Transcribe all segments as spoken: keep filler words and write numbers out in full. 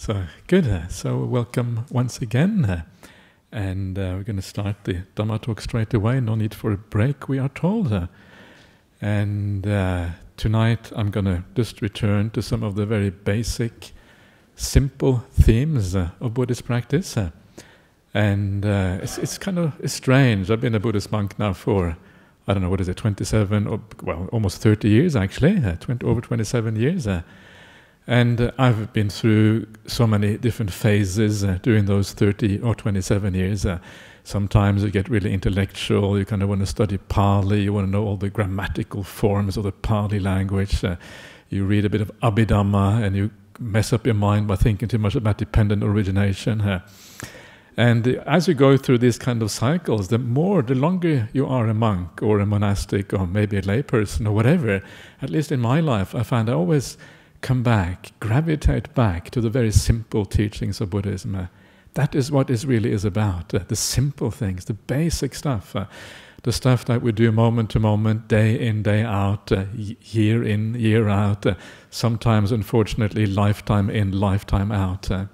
So, good. Uh, so, welcome once again. Uh, and uh, we're going to start the Dhamma talk straight away. No need for a break, we are told. Uh, and uh, tonight I'm going to just return to some of the very basic, simple themes uh, of Buddhist practice. Uh, and uh, it's, it's kind of it's strange. I've been a Buddhist monk now for, I don't know, what is it, twenty-seven, or, well, almost thirty years actually, uh, twenty, over twenty-seven years. Uh, And uh, I've been through so many different phases uh, during those thirty or twenty-seven years. Uh, sometimes you get really intellectual, you kind of want to study Pali, you want to know all the grammatical forms of the Pali language. Uh, you read a bit of Abhidhamma and you mess up your mind by thinking too much about dependent origination. Uh, and uh, as you go through these kind of cycles, the more, the longer you are a monk or a monastic or maybe a layperson or whatever, at least in my life, I find I always come back, gravitate back to the very simple teachings of Buddhism. Uh, that is what it really is about, uh, the simple things, the basic stuff, uh, the stuff that we do moment to moment, day in, day out, uh, year in, year out, uh, sometimes, unfortunately, lifetime in, lifetime out. Uh,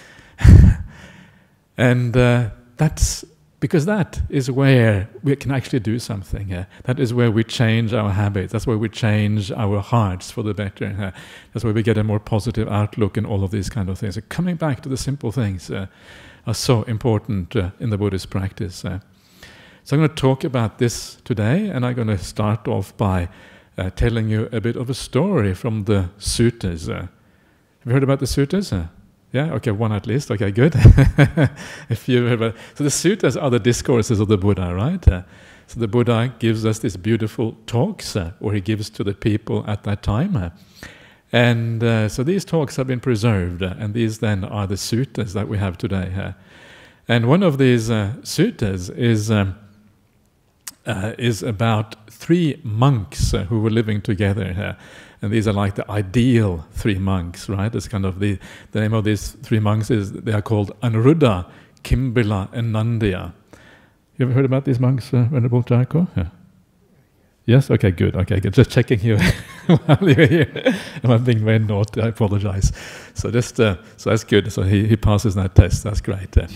and uh, that's because that is where we can actually do something. Uh, that is where we change our habits. That's where we change our hearts for the better. Uh, that's where we get a more positive outlook and all of these kind of things. So coming back to the simple things uh, are so important uh, in the Buddhist practice. Uh. So I'm going to talk about this today, and I'm going to start off by uh, telling you a bit of a story from the suttas. Uh, have you heard about the suttas? Uh, Yeah, okay, one at least. Okay, good. If you ever, so the suttas are the discourses of the Buddha, right? Uh, so the Buddha gives us these beautiful talks, uh, or he gives to the people at that time. Uh, and uh, so these talks have been preserved, uh, and these then are the suttas that we have today. Uh, and one of these uh, suttas is um, uh, is about three monks uh, who were living together. Uh, And these are like the ideal three monks, right? It's kind of the, the name of these three monks is, they are called Anuruddha, Kimbila, and Nandiya. You ever heard about these monks, uh, Venerable Jarko? Yeah. Yes? Okay, good. Okay, good. Just checking you while you're here. Am I being very naughty? I apologize. So just, uh, so that's good. So he, he passes that test. That's great. Uh.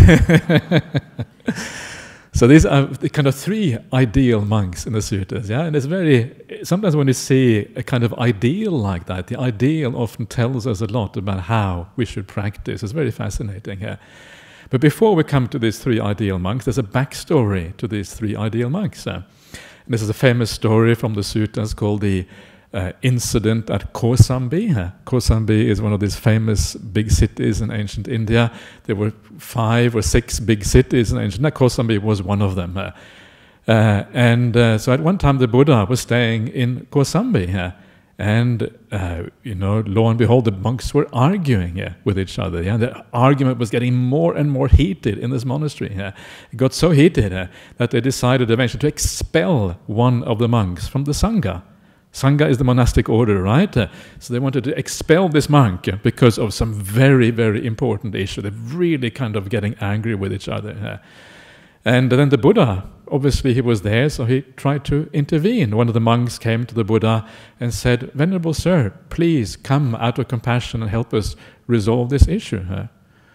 So these are the kind of three ideal monks in the suttas, yeah? And it's very, sometimes when you see a kind of ideal like that, the ideal often tells us a lot about how we should practice. It's very fascinating here. But before we come to these three ideal monks, there's a backstory to these three ideal monks. Uh. And this is a famous story from the suttas called the Uh, incident at Kosambi. Uh, Kosambi is one of these famous big cities in ancient India. There were five or six big cities in ancient India. Kosambi was one of them. Uh, uh, and uh, so at one time the Buddha was staying in Kosambi. Uh, and, uh, you know, lo and behold, the monks were arguing uh, with each other. Yeah? The argument was getting more and more heated in this monastery. Uh, it got so heated uh, that they decided eventually to expel one of the monks from the Sangha. Sangha is the monastic order, right? Uh, so they wanted to expel this monk uh, because of some very, very important issue. They're really kind of getting angry with each other. Uh, and then the Buddha, obviously he was there, so he tried to intervene. One of the monks came to the Buddha and said, "Venerable Sir, please come out of compassion and help us resolve this issue." Uh,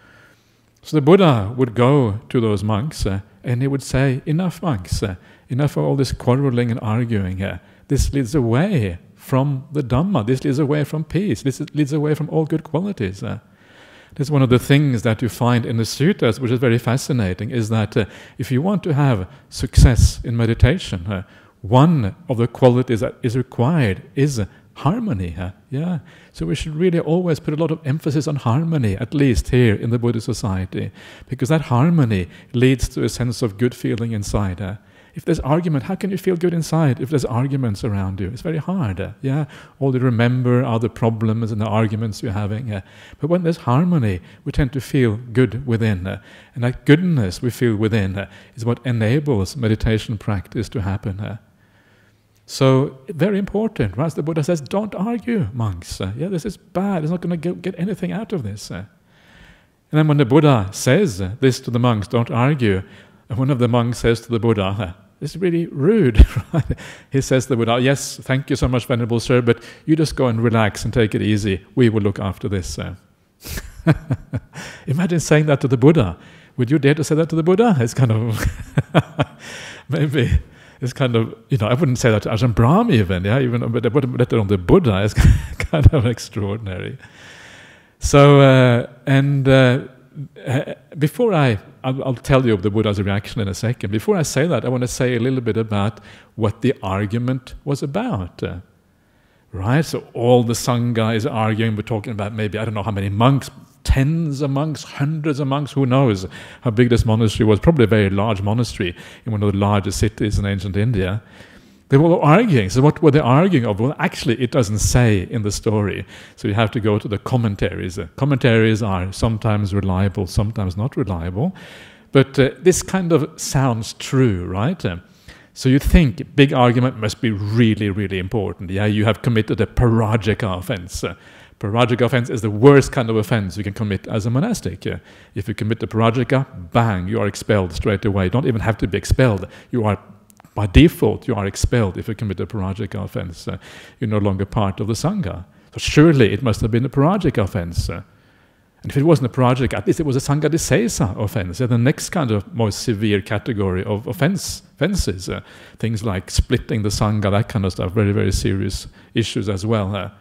so the Buddha would go to those monks uh, and he would say, "Enough, monks, uh, enough of all this quarreling and arguing. Uh, This leads away from the Dhamma. This leads away from peace. This leads away from all good qualities." Uh, this is one of the things that you find in the suttas, which is very fascinating, is that uh, if you want to have success in meditation, uh, one of the qualities that is required is uh, harmony. Uh, yeah, so we should really always put a lot of emphasis on harmony, at least here in the Buddhist society, because that harmony leads to a sense of good feeling inside. Uh, If there's argument, how can you feel good inside if there's arguments around you? It's very hard. Uh, yeah, all you remember are the problems and the arguments you're having. Uh, but when there's harmony, we tend to feel good within. Uh, and that goodness we feel within uh, is what enables meditation practice to happen. Uh. So, very important, right? The Buddha says, don't argue, monks. Uh, yeah, this is bad. It's not going to get anything out of this. Uh. And then when the Buddha says this to the monks, don't argue, and one of the monks says to the Buddha, this is really rude, right? He says to the Buddha, yes, thank you so much, Venerable Sir, but you just go and relax and take it easy. We will look after this. Uh. Imagine saying that to the Buddha. Would you dare to say that to the Buddha? It's kind of maybe it's kind of, you know, I wouldn't say that to Ajahn Brahm even, yeah, even but let alone the Buddha. It's kind of extraordinary. So uh, and uh, before I, I'll, I'll tell you of the Buddha's reaction in a second. Before I say that, I want to say a little bit about what the argument was about. Uh, right? So all the Sangha is arguing. We're talking about maybe, I don't know how many monks, tens of monks, hundreds of monks, who knows how big this monastery was. Probably a very large monastery in one of the largest cities in ancient India. They were all arguing. So what were they arguing of? Well, actually, it doesn't say in the story. So you have to go to the commentaries. Uh, commentaries are sometimes reliable, sometimes not reliable. But uh, this kind of sounds true, right? Uh, so you think big argument must be really, really important. Yeah, you have committed a parajika offense. Uh, parajika offense is the worst kind of offense you can commit as a monastic. Uh, if you commit the parajika, bang, you are expelled straight away. You don't even have to be expelled. You are by default, you are expelled if you commit a parajika offense. Uh, you're no longer part of the Sangha. So surely it must have been a parajika offense. Uh, and if it wasn't a parajika, at least it was a Sangha Disesa offense. Yeah, the next kind of most severe category of offense, offenses. Uh, things like splitting the Sangha, that kind of stuff. Very, very serious issues as well. Uh,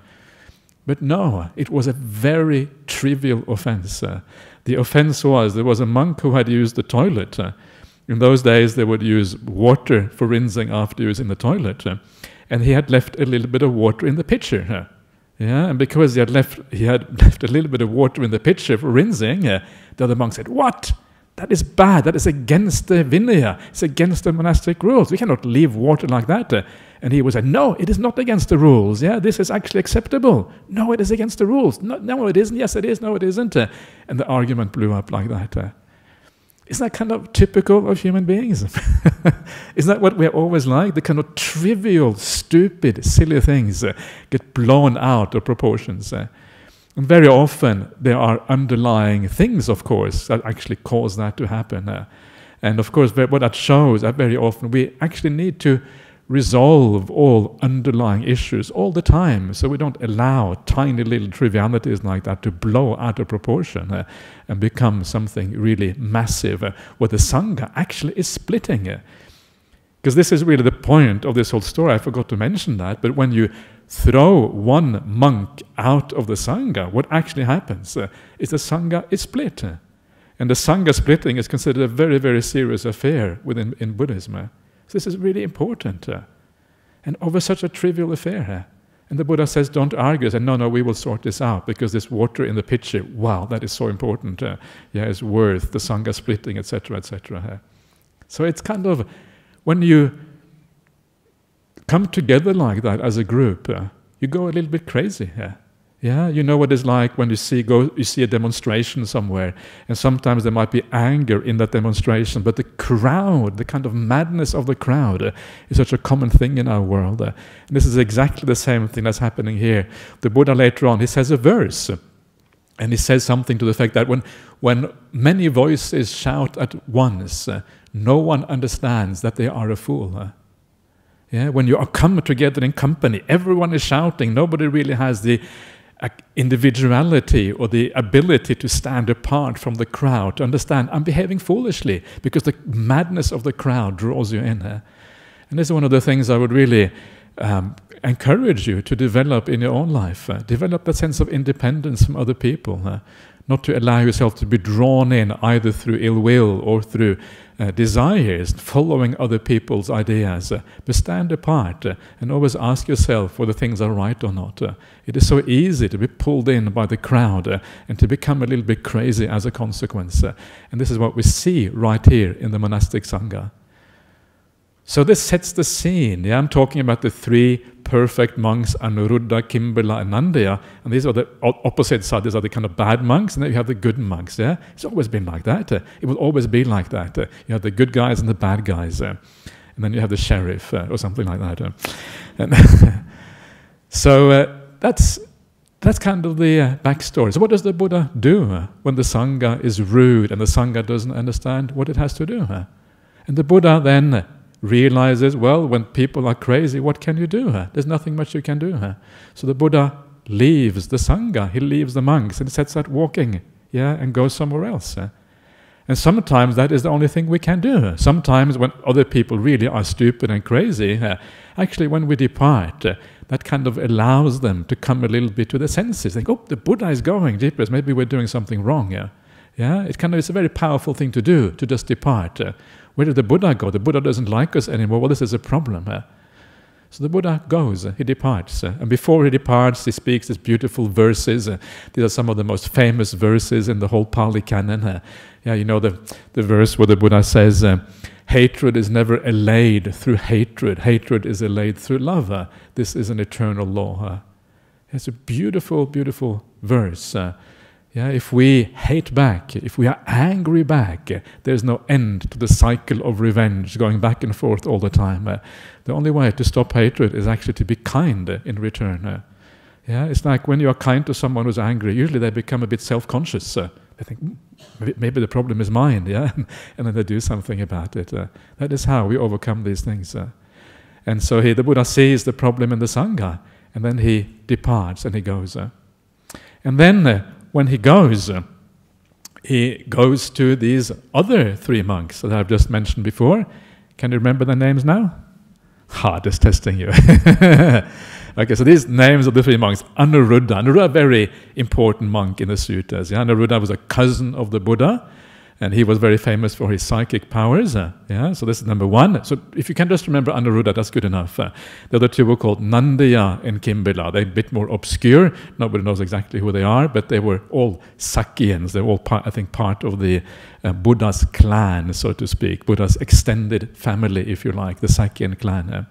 but no, it was a very trivial offense. Uh, the offense was, there was a monk who had used the toilet. Uh, In those days, they would use water for rinsing after using the toilet, uh, and he had left a little bit of water in the pitcher. Uh, yeah, and because he had left, he had left a little bit of water in the pitcher for rinsing, uh, the other monk said, "What? That is bad. That is against the Vinaya. It's against the monastic rules. We cannot leave water like that." Uh, and he was like, "No, it is not against the rules. Yeah, this is actually acceptable. No, it is against the rules. No, no, it isn't. Yes, it is. No, it isn't." Uh, and the argument blew up like that. Uh, Isn't that kind of typical of human beings? Isn't that what we're always like? The kind of trivial, stupid, silly things uh, get blown out of proportions. Uh, and very often there are underlying things, of course, that actually cause that to happen. Uh, and of course, what that shows that very often we actually need to resolve all underlying issues all the time, so we don't allow tiny little trivialities like that to blow out of proportion uh, and become something really massive, uh, where the Sangha actually is splitting. Because uh. this is really the point of this whole story. I forgot to mention that, but when you throw one monk out of the Sangha, what actually happens uh, is the Sangha is split. Uh. And the Sangha splitting is considered a very, very serious affair within in Buddhism. Uh. So this is really important. Uh, and over such a trivial affair. Uh, and the Buddha says, don't argue. Say, no, no, we will sort this out, because this water in the pitcher, wow, that is so important. Uh, yeah, it's worth the Sangha splitting, et cetera, et cetera. Uh, so it's kind of, when you come together like that as a group, uh, you go a little bit crazy. Uh, Yeah, you know what it's like when you see go you see a demonstration somewhere, and sometimes there might be anger in that demonstration, but the crowd, the kind of madness of the crowd, uh, is such a common thing in our world. Uh, and this is exactly the same thing that's happening here. The Buddha later on, he says a verse, uh, and he says something to the effect that when when many voices shout at once, uh, no one understands that they are a fool. Uh, yeah, when you are come together in company, everyone is shouting. Nobody really has the individuality or the ability to stand apart from the crowd, to understand I'm behaving foolishly because the madness of the crowd draws you in. Uh, and this is one of the things I would really um, encourage you to develop in your own life. Uh, develop that sense of independence from other people. Uh, not to allow yourself to be drawn in either through ill will or through uh, desires, following other people's ideas, uh, but stand apart uh, and always ask yourself whether things are right or not. Uh, it is so easy to be pulled in by the crowd uh, and to become a little bit crazy as a consequence. Uh, and this is what we see right here in the monastic Sangha. So this sets the scene. Yeah, I'm talking about the three perfect monks, Anuruddha, Kimbala, and Nandaya. And these are the opposite sides. These are the kind of bad monks, and then you have the good monks. Yeah, it's always been like that. Uh, it will always be like that. Uh, you have the good guys and the bad guys, uh, and then you have the sheriff uh, or something like that. Uh, and so uh, that's that's kind of the uh, backstory. So what does the Buddha do uh, when the Sangha is rude and the Sangha doesn't understand what it has to do? Uh? And the Buddha then Uh, realizes, well, when people are crazy, what can you do? Huh? There's nothing much you can do. Huh? So the Buddha leaves the Sangha, he leaves the monks, and sets out walking yeah, and go somewhere else. Uh. And sometimes that is the only thing we can do. Sometimes when other people really are stupid and crazy, uh, actually when we depart, uh, that kind of allows them to come a little bit to their senses. Think, oh, the Buddha is going, jeepers, maybe we're doing something wrong. Yeah, yeah. It kind of is a very powerful thing to do, to just depart. Uh, where did the Buddha go? The Buddha doesn't like us anymore. Well, this is a problem. Uh. So the Buddha goes, uh, he departs. Uh, and before he departs, he speaks these beautiful verses. Uh, these are some of the most famous verses in the whole Pali Canon. Uh, yeah, you know the, the verse where the Buddha says, uh, hatred is never allayed through hatred. Hatred is allayed through love. Uh, this is an eternal law. Uh, it's a beautiful, beautiful verse. Uh, yeah, if we hate back, if we are angry back, uh, there's no end to the cycle of revenge going back and forth all the time. Uh, the only way to stop hatred is actually to be kind uh, in return. Uh, yeah, it's like when you are kind to someone who's angry, usually they become a bit self-conscious. Uh, they think, mm, maybe, maybe the problem is mine, yeah, and then they do something about it. Uh, that is how we overcome these things. Uh. And so he, the Buddha sees the problem in the Sangha, and then he departs and he goes. Uh. And then uh, when he goes, uh, he goes to these other three monks that I've just mentioned before. Can you remember their names now? Ha, just testing you. Okay, so these names of the three monks. Anuruddha. Anuruddha, a very important monk in the suttas. Yeah? Anuruddha was a cousin of the Buddha, and he was very famous for his psychic powers. Uh, yeah, so this is number one. So if you can just remember Anuruddha, that's good enough. Uh, the other two were called Nandaya and Kimbila. They're a bit more obscure. Nobody knows exactly who they are, but they were all Sakyans. They're all, part, I think, part of the uh, Buddha's clan, so to speak. Buddha's extended family, if you like, the Sakyan clan. Uh.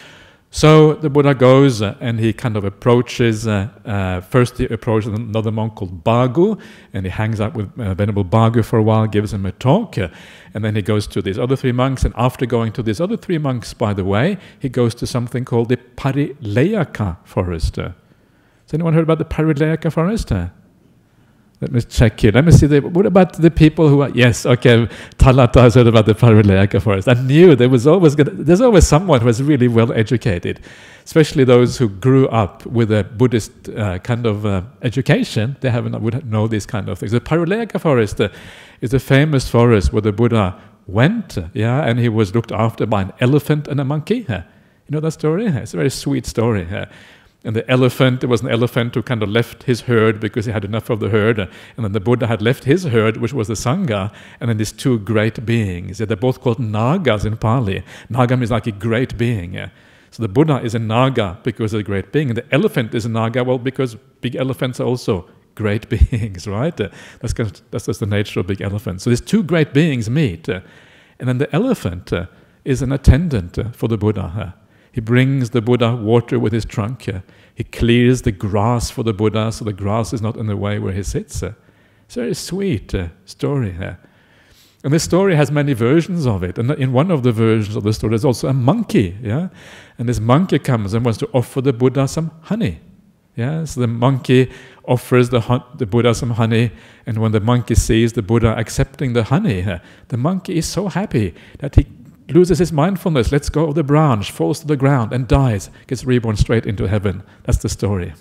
So the Buddha goes uh, and he kind of approaches, uh, uh, first he approaches another monk called Bhagu, and he hangs out with uh, Venerable Bhagu for a while, gives him a talk, uh, and then he goes to these other three monks, and after going to these other three monks, by the way, he goes to something called the Parilayaka forest. Uh. Has anyone heard about the Parilayaka forest? Uh? Let me check here. Let me see. The, what about the people who are... Yes, okay, Talata has heard about the Parilayaka forest. I knew there was always gonna, there's always someone who is really well educated, especially those who grew up with a Buddhist uh, kind of uh, education. They haven't would know these kind of things. The Parilayaka forest uh, is a famous forest where the Buddha went, uh, yeah, and he was looked after by an elephant and a monkey. Uh, you know that story? It's a very sweet story. Uh, And the elephant, there was an elephant who kind of left his herd because he had enough of the herd. And then the Buddha had left his herd, which was the Sangha. And then these two great beings. They're both called Nagas in Pali. Naga means like a great being. So the Buddha is a Naga because of a great being. And the elephant is a Naga, well, because big elephants are also great beings, right? That's, kind of, that's just the nature of big elephants. So these two great beings meet. And then the elephant is an attendant for the Buddha. He brings the Buddha water with his trunk. Uh, he clears the grass for the Buddha so the grass is not in the way where he sits. Uh, it's a very sweet uh, story. Uh. And this story has many versions of it. And in one of the versions of the story, there's also a monkey. Yeah? And this monkey comes and wants to offer the Buddha some honey. Yeah? So the monkey offers the, the Buddha some honey. And when the monkey sees the Buddha accepting the honey, uh, the monkey is so happy that he loses his mindfulness, lets go of the branch, falls to the ground and dies, gets reborn straight into heaven. That's the story.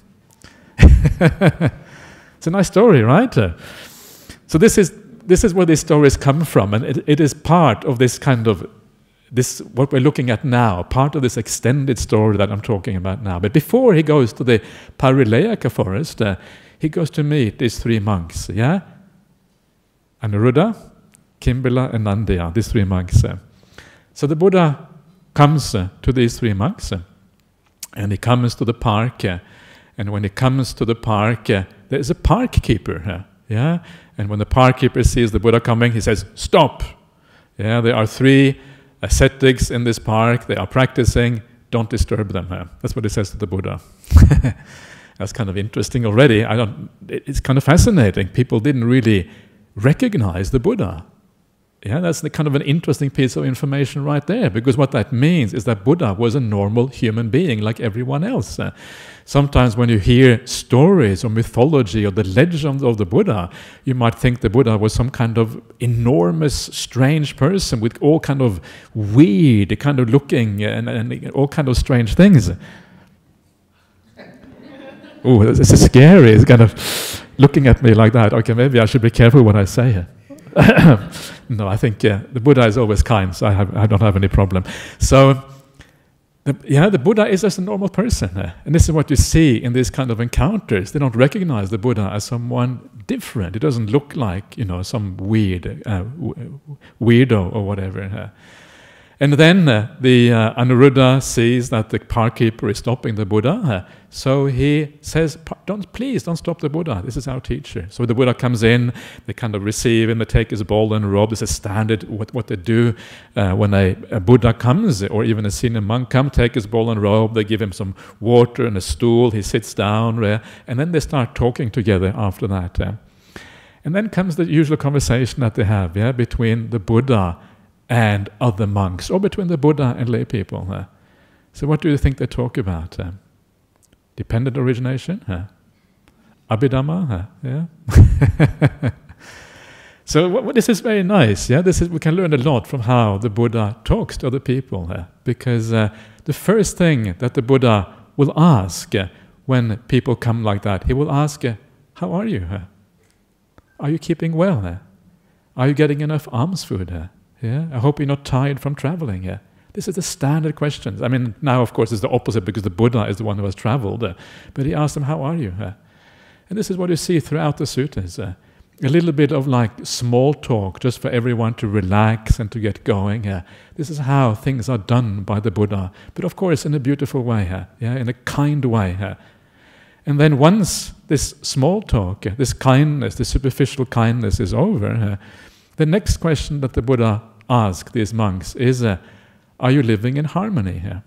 It's a nice story, right? So this is this is where these stories come from, and it, it is part of this kind of this what we're looking at now, part of this extended story that I'm talking about now. But before he goes to the Parilayaka forest, uh, he goes to meet these three monks, yeah? Anuruddha, Kimbila, and Nandaya, these three monks. Uh. So the Buddha comes uh, to these three monks, uh, and he comes to the park, uh, and when he comes to the park, uh, there is a park keeper, uh, yeah? And when the park keeper sees the Buddha coming, he says, "Stop!" Yeah, there are three ascetics in this park, they are practicing, don't disturb them. Uh. That's what he says to the Buddha. That's kind of interesting already. I don't, it's kind of fascinating. People didn't really recognize the Buddha. Yeah, that's the kind of an interesting piece of information right there, because what that means is that Buddha was a normal human being like everyone else. Uh, sometimes when you hear stories or mythology or the legend of the Buddha, you might think the Buddha was some kind of enormous, strange person with all kind of weird kind of looking and, and all kind of strange things. Oh, this is scary. It's kind of, looking at me like that. Okay, maybe I should be careful what I say. No, I think uh, the Buddha is always kind, so I, have, I don't have any problem. So, the, yeah, the Buddha is just a normal person. Uh, and this is what you see in these kind of encounters. They don't recognize the Buddha as someone different. It doesn't look like, you know, some weird uh, weirdo or whatever. Uh, And then uh, the uh, Anuruddha sees that the park keeper is stopping the Buddha, uh, so he says, "Don't please don't stop the Buddha. This is our teacher." So the Buddha comes in, they kind of receive him, they take his bowl and robe. This is standard what what they do uh, when a, a Buddha comes, or even a senior monk come, take his bowl and robe. They give him some water and a stool. He sits down, uh, and then they start talking together after that. Uh. And then comes the usual conversation that they have, yeah, between the Buddha and other monks, or between the Buddha and lay people. Uh. So what do you think they talk about? Uh, dependent origination? Uh, Abhidhamma? Uh, yeah. So what, what, this is very nice. Yeah, this is, we can learn a lot from how the Buddha talks to other people. Uh, because uh, the first thing that the Buddha will ask uh, when people come like that, he will ask, uh, how are you? Uh? Are you keeping well? Uh? Are you getting enough alms food? Uh? Yeah, I hope you're not tired from traveling. Yeah, this is the standard questions. I mean, now of course it's the opposite because the Buddha is the one who has traveled. Uh, but he asked them, "How are you?" Uh, and this is what you see throughout the suttas: uh, a little bit of like small talk, just for everyone to relax and to get going. Uh, this is how things are done by the Buddha, but of course in a beautiful way. Uh, yeah, in a kind way. Uh, and then once this small talk, uh, this kindness, this superficial kindness is over, uh, the next question that the Buddha ask these monks is, uh, are you living in harmony here?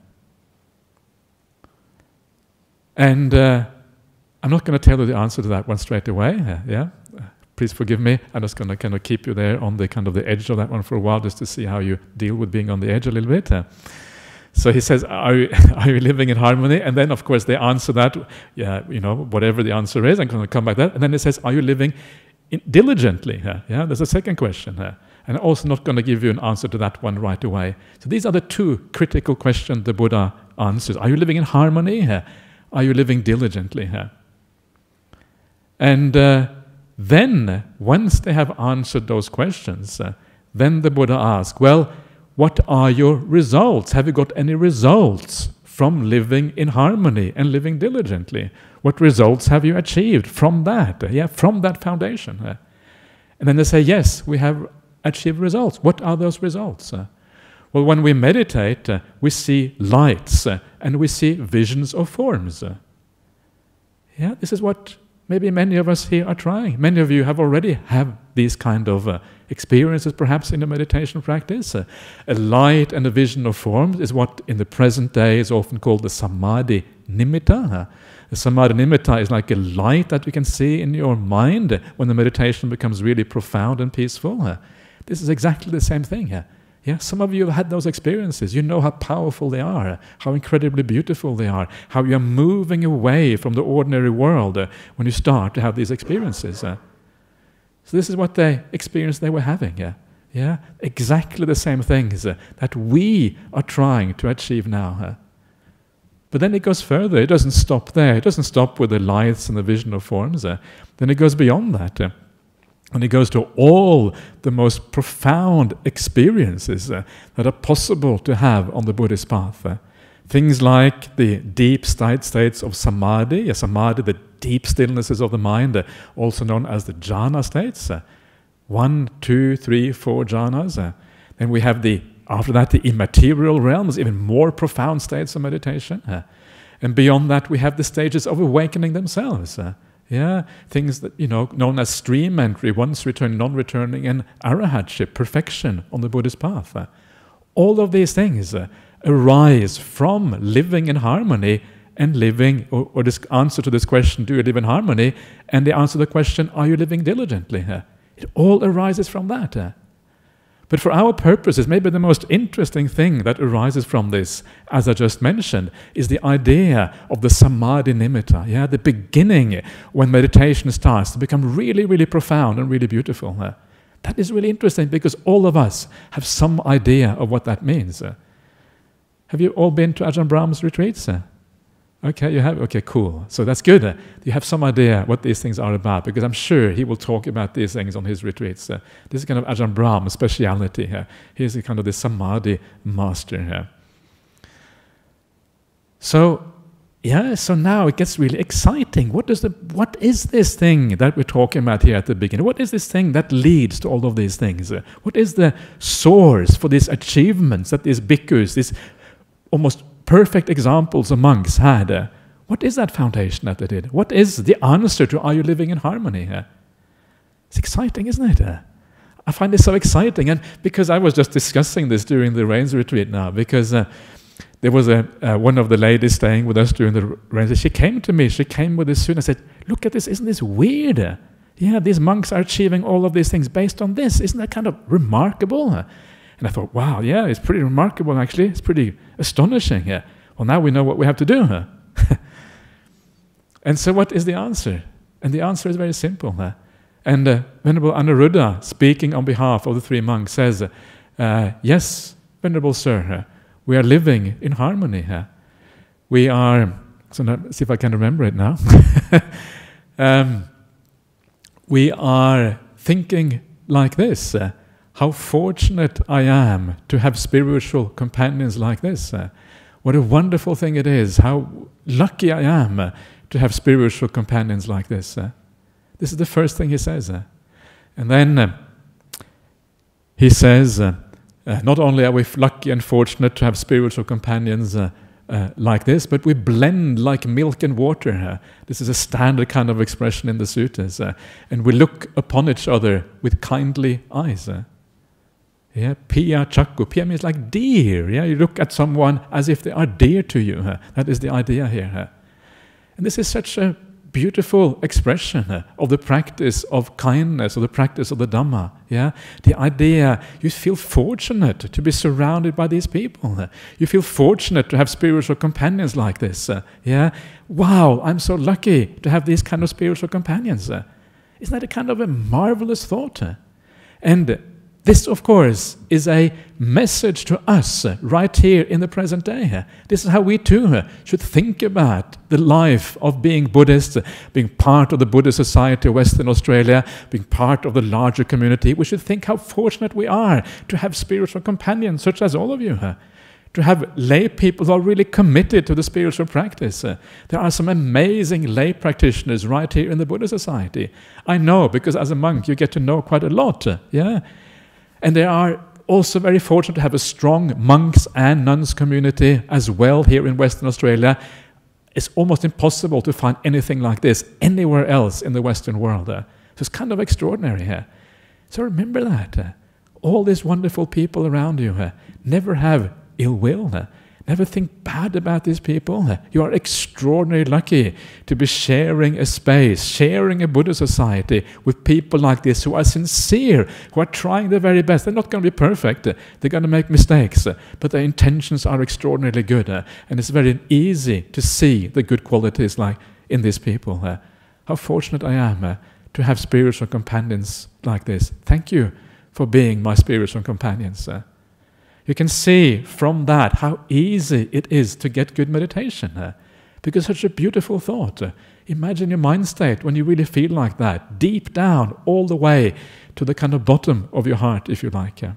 And uh, I'm not going to tell you the answer to that one straight away. Uh, yeah, uh, please forgive me. I'm just going to kind of keep you there on the kind of the edge of that one for a while, just to see how you deal with being on the edge a little bit. Uh, so he says, are you, are you living in harmony? And then, of course, they answer that. Yeah, you know, whatever the answer is, I'm going to come back to that. And then he says, are you living in diligently? Uh, yeah, there's a second question. Uh, And I'm also not going to give you an answer to that one right away. So these are the two critical questions the Buddha answers. Are you living in harmony? Are you living diligently? And uh, then, once they have answered those questions, uh, then the Buddha asks, well, what are your results? Have you got any results from living in harmony and living diligently? What results have you achieved from that? Uh, yeah, from that foundation. Uh, and then they say, yes, we have achieve results. What are those results? Uh, well, when we meditate, uh, we see lights uh, and we see visions of forms. Uh, yeah, this is what maybe many of us here are trying. Many of you have already have these kind of uh, experiences, perhaps in the meditation practice. Uh, a light and a vision of forms is what in the present day is often called the samadhi nimitta. Uh, The samadhi nimitta is like a light that you can see in your mind when the meditation becomes really profound and peaceful. Uh, This is exactly the same thing. Yeah? Yeah, some of you have had those experiences. You know how powerful they are, how incredibly beautiful they are, how you are moving away from the ordinary world uh, when you start to have these experiences. Uh. So this is what they experienced they were having. Yeah, yeah, exactly the same things uh, that we are trying to achieve now. Uh. But then it goes further. It doesn't stop there. It doesn't stop with the lights and the vision of forms. Uh. Then it goes beyond that. Uh. And it goes to all the most profound experiences uh, that are possible to have on the Buddhist path. Uh, things like the deep states of samadhi, yeah, samadhi, the deep stillnesses of the mind, uh, also known as the jhana states. Uh, one, two, three, four jhanas. Uh, then we have the, after that, the immaterial realms, even more profound states of meditation. Uh, and beyond that, we have the stages of awakening themselves. Uh, Yeah, things that, you know, known as stream entry, once return, non-returning, and arahatship, perfection on the Buddhist path. Uh, all of these things uh, arise from living in harmony and living, or, or this answer to this question, do you live in harmony? And they answer the question, are you living diligently? Uh, it all arises from that. Uh. But for our purposes, maybe the most interesting thing that arises from this, as I just mentioned, is the idea of the samadhi nimitta, yeah, the beginning when meditation starts to become really, really profound and really beautiful. Uh, that is really interesting because all of us have some idea of what that means. Uh, have you all been to Ajahn Brahm's retreats? Uh, Okay, you have? Okay, cool. So that's good. Uh, you have some idea what these things are about, because I'm sure he will talk about these things on his retreats. Uh, this is kind of Ajahn Brahm's speciality here. He's a kind of the Samadhi master here. So, yeah, so now it gets really exciting. What is the what is this thing that we're talking about here at the beginning? What is this thing that leads to all of these things? Uh, what is the source for these achievements that these bhikkhus, these almost perfect examples of monks had? Uh, what is that foundation that they did? What is the answer to are you living in harmony? Uh, it's exciting, isn't it? Uh, I find this so exciting, and because I was just discussing this during the Rains retreat now, because uh, there was a uh, one of the ladies staying with us during the Rains. She came to me, she came with this student and said, look at this, isn't this weird? Uh, yeah, these monks are achieving all of these things based on this. Isn't that kind of remarkable? Uh, And I thought, wow, yeah, it's pretty remarkable, actually. It's pretty astonishing. Yeah. Well, now we know what we have to do. Huh? And so what is the answer? And the answer is very simple. Huh? And uh, Venerable Anuruddha, speaking on behalf of the three monks, says, uh, yes, Venerable Sir, uh, we are living in harmony. Huh? We are, so now, see if I can remember it now. um, we are thinking like this. Uh, How fortunate I am to have spiritual companions like this. Uh, what a wonderful thing it is. How lucky I am uh, to have spiritual companions like this. Uh, this is the first thing he says. Uh, and then uh, he says, uh, uh, not only are we lucky and fortunate to have spiritual companions uh, uh, like this, but we blend like milk and water. Uh, this is a standard kind of expression in the suttas. Uh, and we look upon each other with kindly eyes. Uh, Yeah, piya chakku. Piya means like dear. Yeah, you look at someone as if they are dear to you. Huh? That is the idea here. Huh? And this is such a beautiful expression huh, of the practice of kindness, of the practice of the Dhamma. Yeah, the idea you feel fortunate to be surrounded by these people. Huh? You feel fortunate to have spiritual companions like this. Uh, yeah, wow, I'm so lucky to have these kind of spiritual companions. Uh, isn't that a kind of a marvelous thought? Huh? And this, of course, is a message to us uh, right here in the present day. Uh. This is how we too uh, should think about the life of being Buddhists, uh, being part of the Buddhist Society of Western Australia, being part of the larger community. We should think how fortunate we are to have spiritual companions such as all of you. Uh, to have lay people who are really committed to the spiritual practice. Uh, there are some amazing lay practitioners right here in the Buddhist Society. I know, because as a monk you get to know quite a lot. Uh, yeah. And they are also very fortunate to have a strong monks and nuns community as well here in Western Australia. It's almost impossible to find anything like this anywhere else in the Western world. Uh. So it's kind of extraordinary here. So remember that. Uh, all these wonderful people around you uh, never have ill will. Uh, never think bad about these people. Uh, you are extraordinarily lucky to be sharing a space, sharing a Buddha society with people like this who are sincere, who are trying their very best. They're not going to be perfect. Uh, they're going to make mistakes. Uh, but their intentions are extraordinarily good. Uh, and it's very easy to see the good qualities like in these people. Uh, how fortunate I am uh, to have spiritual companions like this. Thank you for being my spiritual companions. Uh, You can see from that how easy it is to get good meditation. Uh, because such a beautiful thought. Uh, imagine your mind state when you really feel like that, deep down, all the way to the kind of bottom of your heart, if you like. Uh.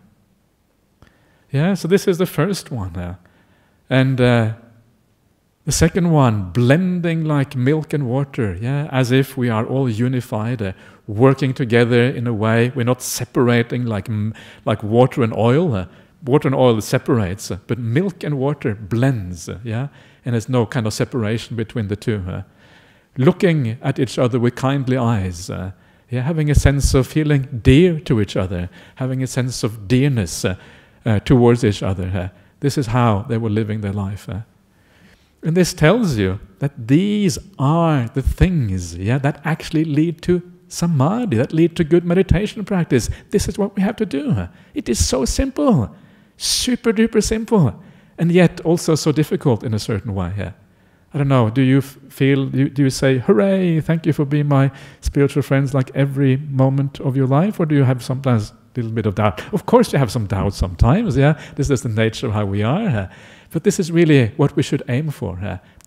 Yeah, so this is the first one. Uh, and uh, the second one, blending like milk and water, yeah, as if we are all unified, uh, working together in a way, we're not separating like, like water and oil. Uh, Water and oil separates, uh, but milk and water blends, uh, yeah? And there's no kind of separation between the two. Uh. Looking at each other with kindly eyes, uh, yeah? Having a sense of feeling dear to each other, having a sense of dearness uh, uh, towards each other. Uh. This is how they were living their life. Uh. And this tells you that these are the things, yeah, that actually lead to samadhi, that lead to good meditation practice. This is what we have to do. It is so simple. Super duper simple, and yet also so difficult in a certain way. Yeah. I don't know, do you feel, do you, do you say, hooray, thank you for being my spiritual friends like every moment of your life, or do you have sometimes a little bit of doubt? Of course you have some doubt sometimes, yeah, this is the nature of how we are. Uh, but this is really what we should aim for, uh,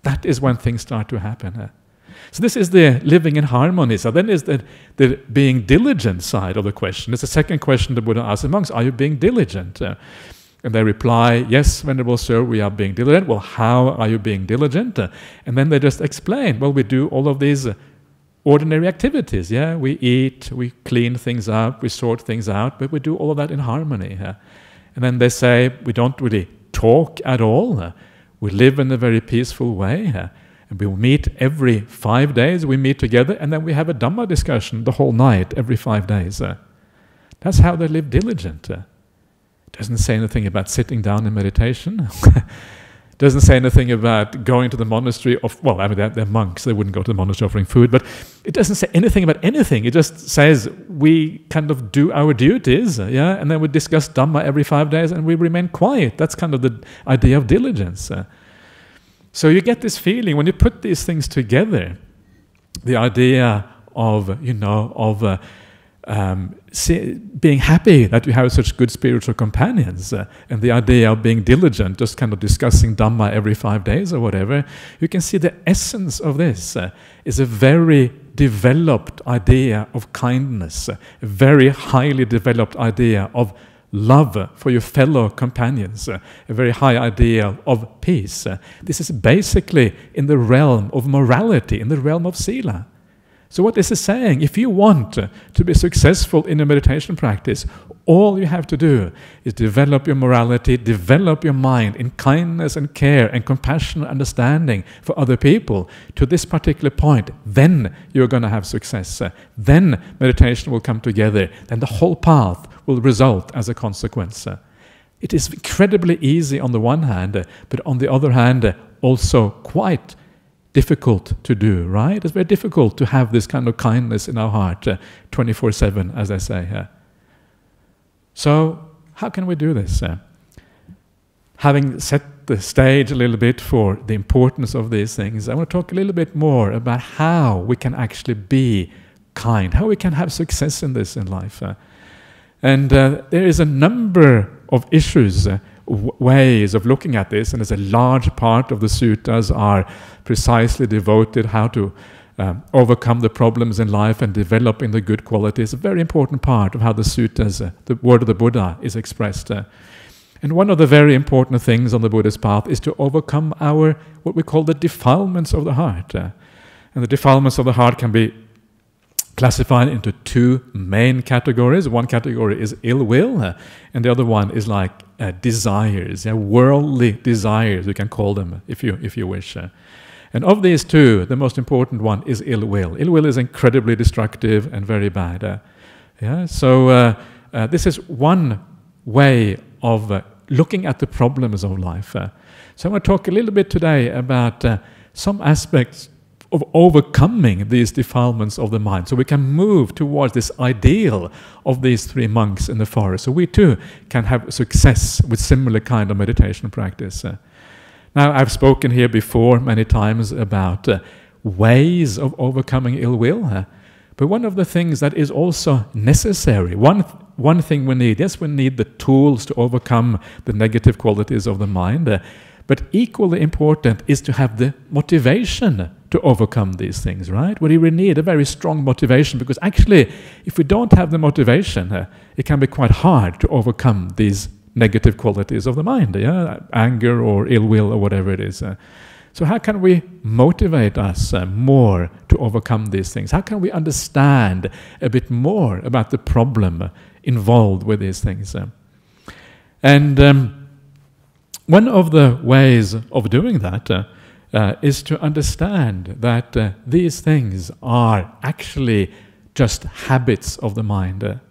that is when things start to happen. Uh. So this is the living in harmony. So then is the, the being diligent side of the question. It's the second question the Buddha asks the monks, are you being diligent? Uh, and they reply, yes, Venerable Sir, we are being diligent. Well, how are you being diligent? Uh, and then they just explain, well, we do all of these uh, ordinary activities. Yeah, we eat, we clean things up, we sort things out, but we do all of that in harmony. Uh. And then they say, we don't really talk at all. Uh, we live in a very peaceful way. Uh, And we meet every five days, we meet together, and then we have a Dhamma discussion the whole night, every five days. Uh, that's how they live diligent. Uh, doesn't say anything about sitting down in meditation. Doesn't say anything about going to the monastery of, well, I mean, they're, they're monks, they wouldn't go to the monastery offering food, but it doesn't say anything about anything. It just says we kind of do our duties, uh, yeah, and then we discuss Dhamma every five days and we remain quiet. That's kind of the idea of diligence. Uh, So you get this feeling, when you put these things together, the idea of, you know, of uh, um, see, being happy that you have such good spiritual companions, uh, and the idea of being diligent, just kind of discussing Dhamma every five days or whatever, you can see the essence of this uh, is a very developed idea of kindness, a very highly developed idea of love for your fellow companions, uh, a very high idea of peace. Uh, this is basically in the realm of morality, in the realm of sila. So what this is saying, if you want uh, to be successful in a meditation practice, all you have to do is develop your morality, develop your mind in kindness and care and compassion and understanding for other people to this particular point. Then you're going to have success. Uh, then meditation will come together. Then the whole path will result as a consequence. Uh, it is incredibly easy on the one hand, uh, but on the other hand, uh, also quite difficult to do, right? It's very difficult to have this kind of kindness in our heart uh, twenty-four seven, as I say here. So, how can we do this? Uh, having set the stage a little bit for the importance of these things, I want to talk a little bit more about how we can actually be kind, how we can have success in this in life. Uh, and uh, there is a number of issues, uh, w ways of looking at this, and there's a large part of the suttas are precisely devoted how to um, overcome the problems in life and developing the good qualities. A very important part of how the suttas, uh, the word of the Buddha, is expressed. Uh, and one of the very important things on the Buddhist path is to overcome our, what we call the defilements of the heart. Uh, and the defilements of the heart can be classified into two main categories. One category is ill will, uh, and the other one is like uh, desires, yeah, worldly desires, you can call them if you if you wish. Uh. And of these two, the most important one is ill will. Ill will is incredibly destructive and very bad. Uh, yeah, so uh, uh, this is one way of uh, looking at the problems of life. Uh. So I want to talk a little bit today about uh, some aspects of overcoming these defilements of the mind, so we can move towards this ideal of these three monks in the forest, so we too can have success with similar kind of meditation practice. Uh, now, I've spoken here before many times about uh, ways of overcoming ill will, uh, but one of the things that is also necessary, one, th one thing we need, yes, we need the tools to overcome the negative qualities of the mind, uh, but equally important is to have the motivation to overcome these things, right? We really need a very strong motivation, because actually, if we don't have the motivation, uh, it can be quite hard to overcome these negative qualities of the mind, yeah? Anger or ill will or whatever it is. Uh, so how can we motivate us uh, more to overcome these things? How can we understand a bit more about the problem involved with these things? Uh, and um, one of the ways of doing that uh, Uh, is to understand that uh, these things are actually just habits of the mind. Uh,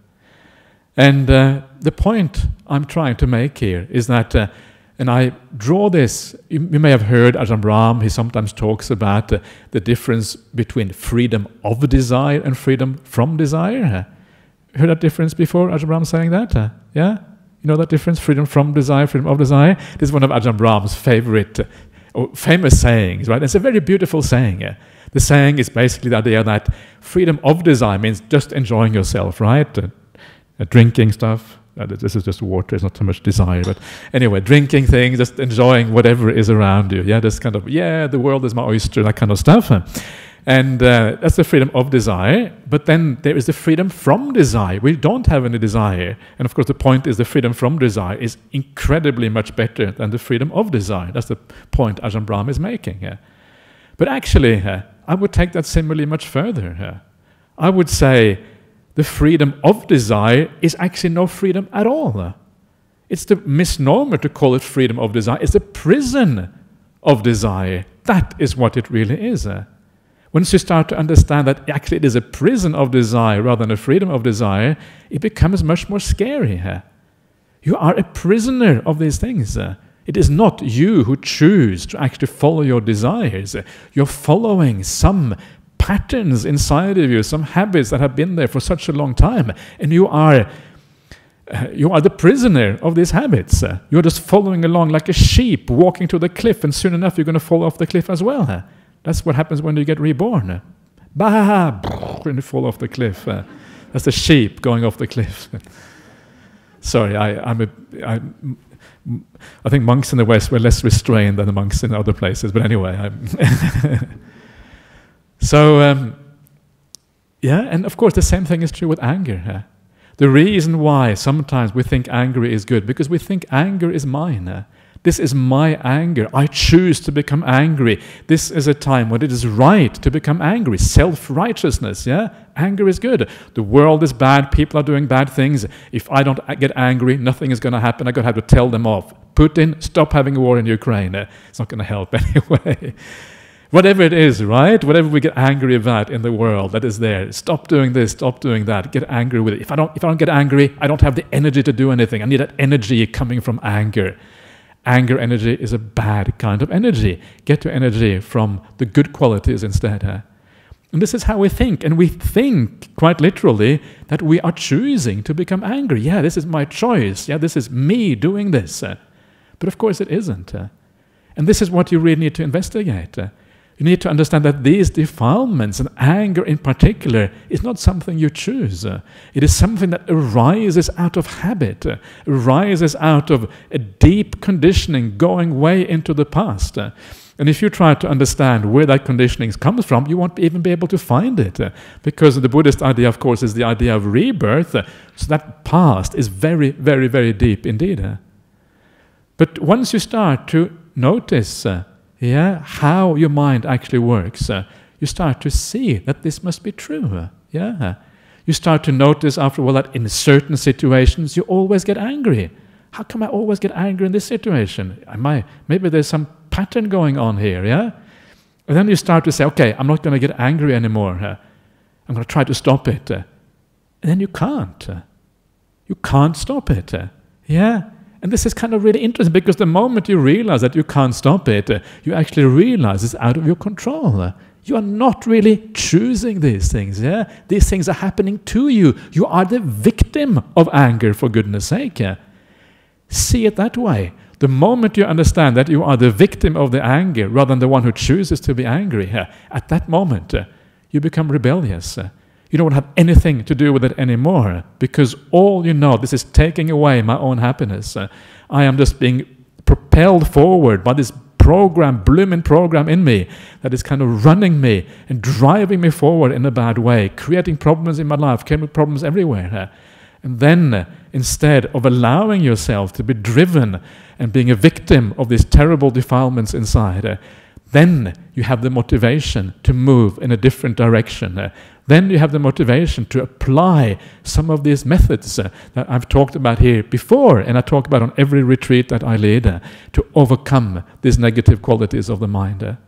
and uh, the point I'm trying to make here is that, uh, and I draw this, you, you may have heard Ajahn Brahm, he sometimes talks about uh, the difference between freedom of desire and freedom from desire. Uh, heard that difference before, Ajahn Brahm saying that? Uh, yeah? You know that difference, freedom from desire, freedom of desire? This is one of Ajahn Brahm's favorite uh, Oh, famous sayings, right? It's a very beautiful saying. Yeah. The saying is basically the idea that freedom of desire means just enjoying yourself, right? Uh, uh, drinking stuff, uh, this is just water, it's not so much desire, but anyway, drinking things, just enjoying whatever is around you. Yeah, this kind of, yeah, the world is my oyster, that kind of stuff. And uh, that's the freedom of desire. But then there is the freedom from desire. We don't have any desire. And of course, the point is the freedom from desire is incredibly much better than the freedom of desire. That's the point Ajahn Brahm is making here. But actually, uh, I would take that similarly much further. Uh, I would say the freedom of desire is actually no freedom at all. Uh, it's the misnomer to call it freedom of desire. It's the prison of desire. That is what it really is. Uh. Once you start to understand that actually it is a prison of desire rather than a freedom of desire, it becomes much more scary. Uh. You are a prisoner of these things. Uh. It is not you who choose to actually follow your desires. You're following some patterns inside of you, some habits that have been there for such a long time, and you are uh, you are the prisoner of these habits. Uh, you're just following along like a sheep walking to the cliff, and soon enough you're going to fall off the cliff as well. Uh, that's what happens when you get reborn. Uh, bah, when you fall off the cliff. Uh, that's the sheep going off the cliff. Sorry, I, I'm a... I, I think monks in the West were less restrained than the monks in other places, but anyway. I'm so, um, yeah, and of course the same thing is true with anger. Uh, the reason why sometimes we think anger is good, because we think anger is mine. Uh, this is my anger. I choose to become angry. This is a time when it is right to become angry. Self-righteousness, yeah? Anger is good. The world is bad. People are doing bad things. If I don't get angry, nothing is going to happen. I'm going to have to tell them off. Putin, stop having a war in Ukraine. Uh, it's not going to help anyway. Whatever it is, right? Whatever we get angry about in the world that is there, stop doing this, stop doing that, get angry with it. If I don't, if I don't get angry, I don't have the energy to do anything. I need that energy coming from anger. Anger energy is a bad kind of energy. Get your energy from the good qualities instead. Huh? And this is how we think. And we think, quite literally, that we are choosing to become angry. Yeah, this is my choice. Yeah, this is me doing this. Uh, but of course it isn't. Uh, and this is what you really need to investigate. Uh, You need to understand that these defilements, and anger in particular, is not something you choose. Uh, it is something that arises out of habit, uh, arises out of a deep conditioning going way into the past. Uh, and if you try to understand where that conditioning comes from, you won't even be able to find it. Uh, because the Buddhist idea, of course, is the idea of rebirth. Uh, so that past is very, very, very deep indeed. Uh. But once you start to notice uh, Yeah, how your mind actually works. Uh, you start to see that this must be true. Uh, yeah, you start to notice after a while that in certain situations you always get angry. How come I always get angry in this situation? Am I, maybe there's some pattern going on here. Yeah, and then you start to say, okay, I'm not going to get angry anymore. Uh, I'm going to try to stop it. Uh, and then you can't. Uh, you can't stop it. Uh, yeah. And this is kind of really interesting, because the moment you realize that you can't stop it, uh, you actually realize it's out of your control. Uh, you are not really choosing these things. Yeah, these things are happening to you. You are the victim of anger, for goodness sake. Uh, see it that way. The moment you understand that you are the victim of the anger rather than the one who chooses to be angry, uh, at that moment uh, you become rebellious. Uh, You don't have anything to do with it anymore, because all you know, this is taking away my own happiness. Uh, I am just being propelled forward by this program, blooming program in me that is kind of running me and driving me forward in a bad way, creating problems in my life, creating problems everywhere. Uh, and then, uh, instead of allowing yourself to be driven and being a victim of these terrible defilements inside, uh, then you have the motivation to move in a different direction. Uh, then you have the motivation to apply some of these methods uh, that I've talked about here before, and I talk about on every retreat that I lead, uh, to overcome these negative qualities of the mind. Uh.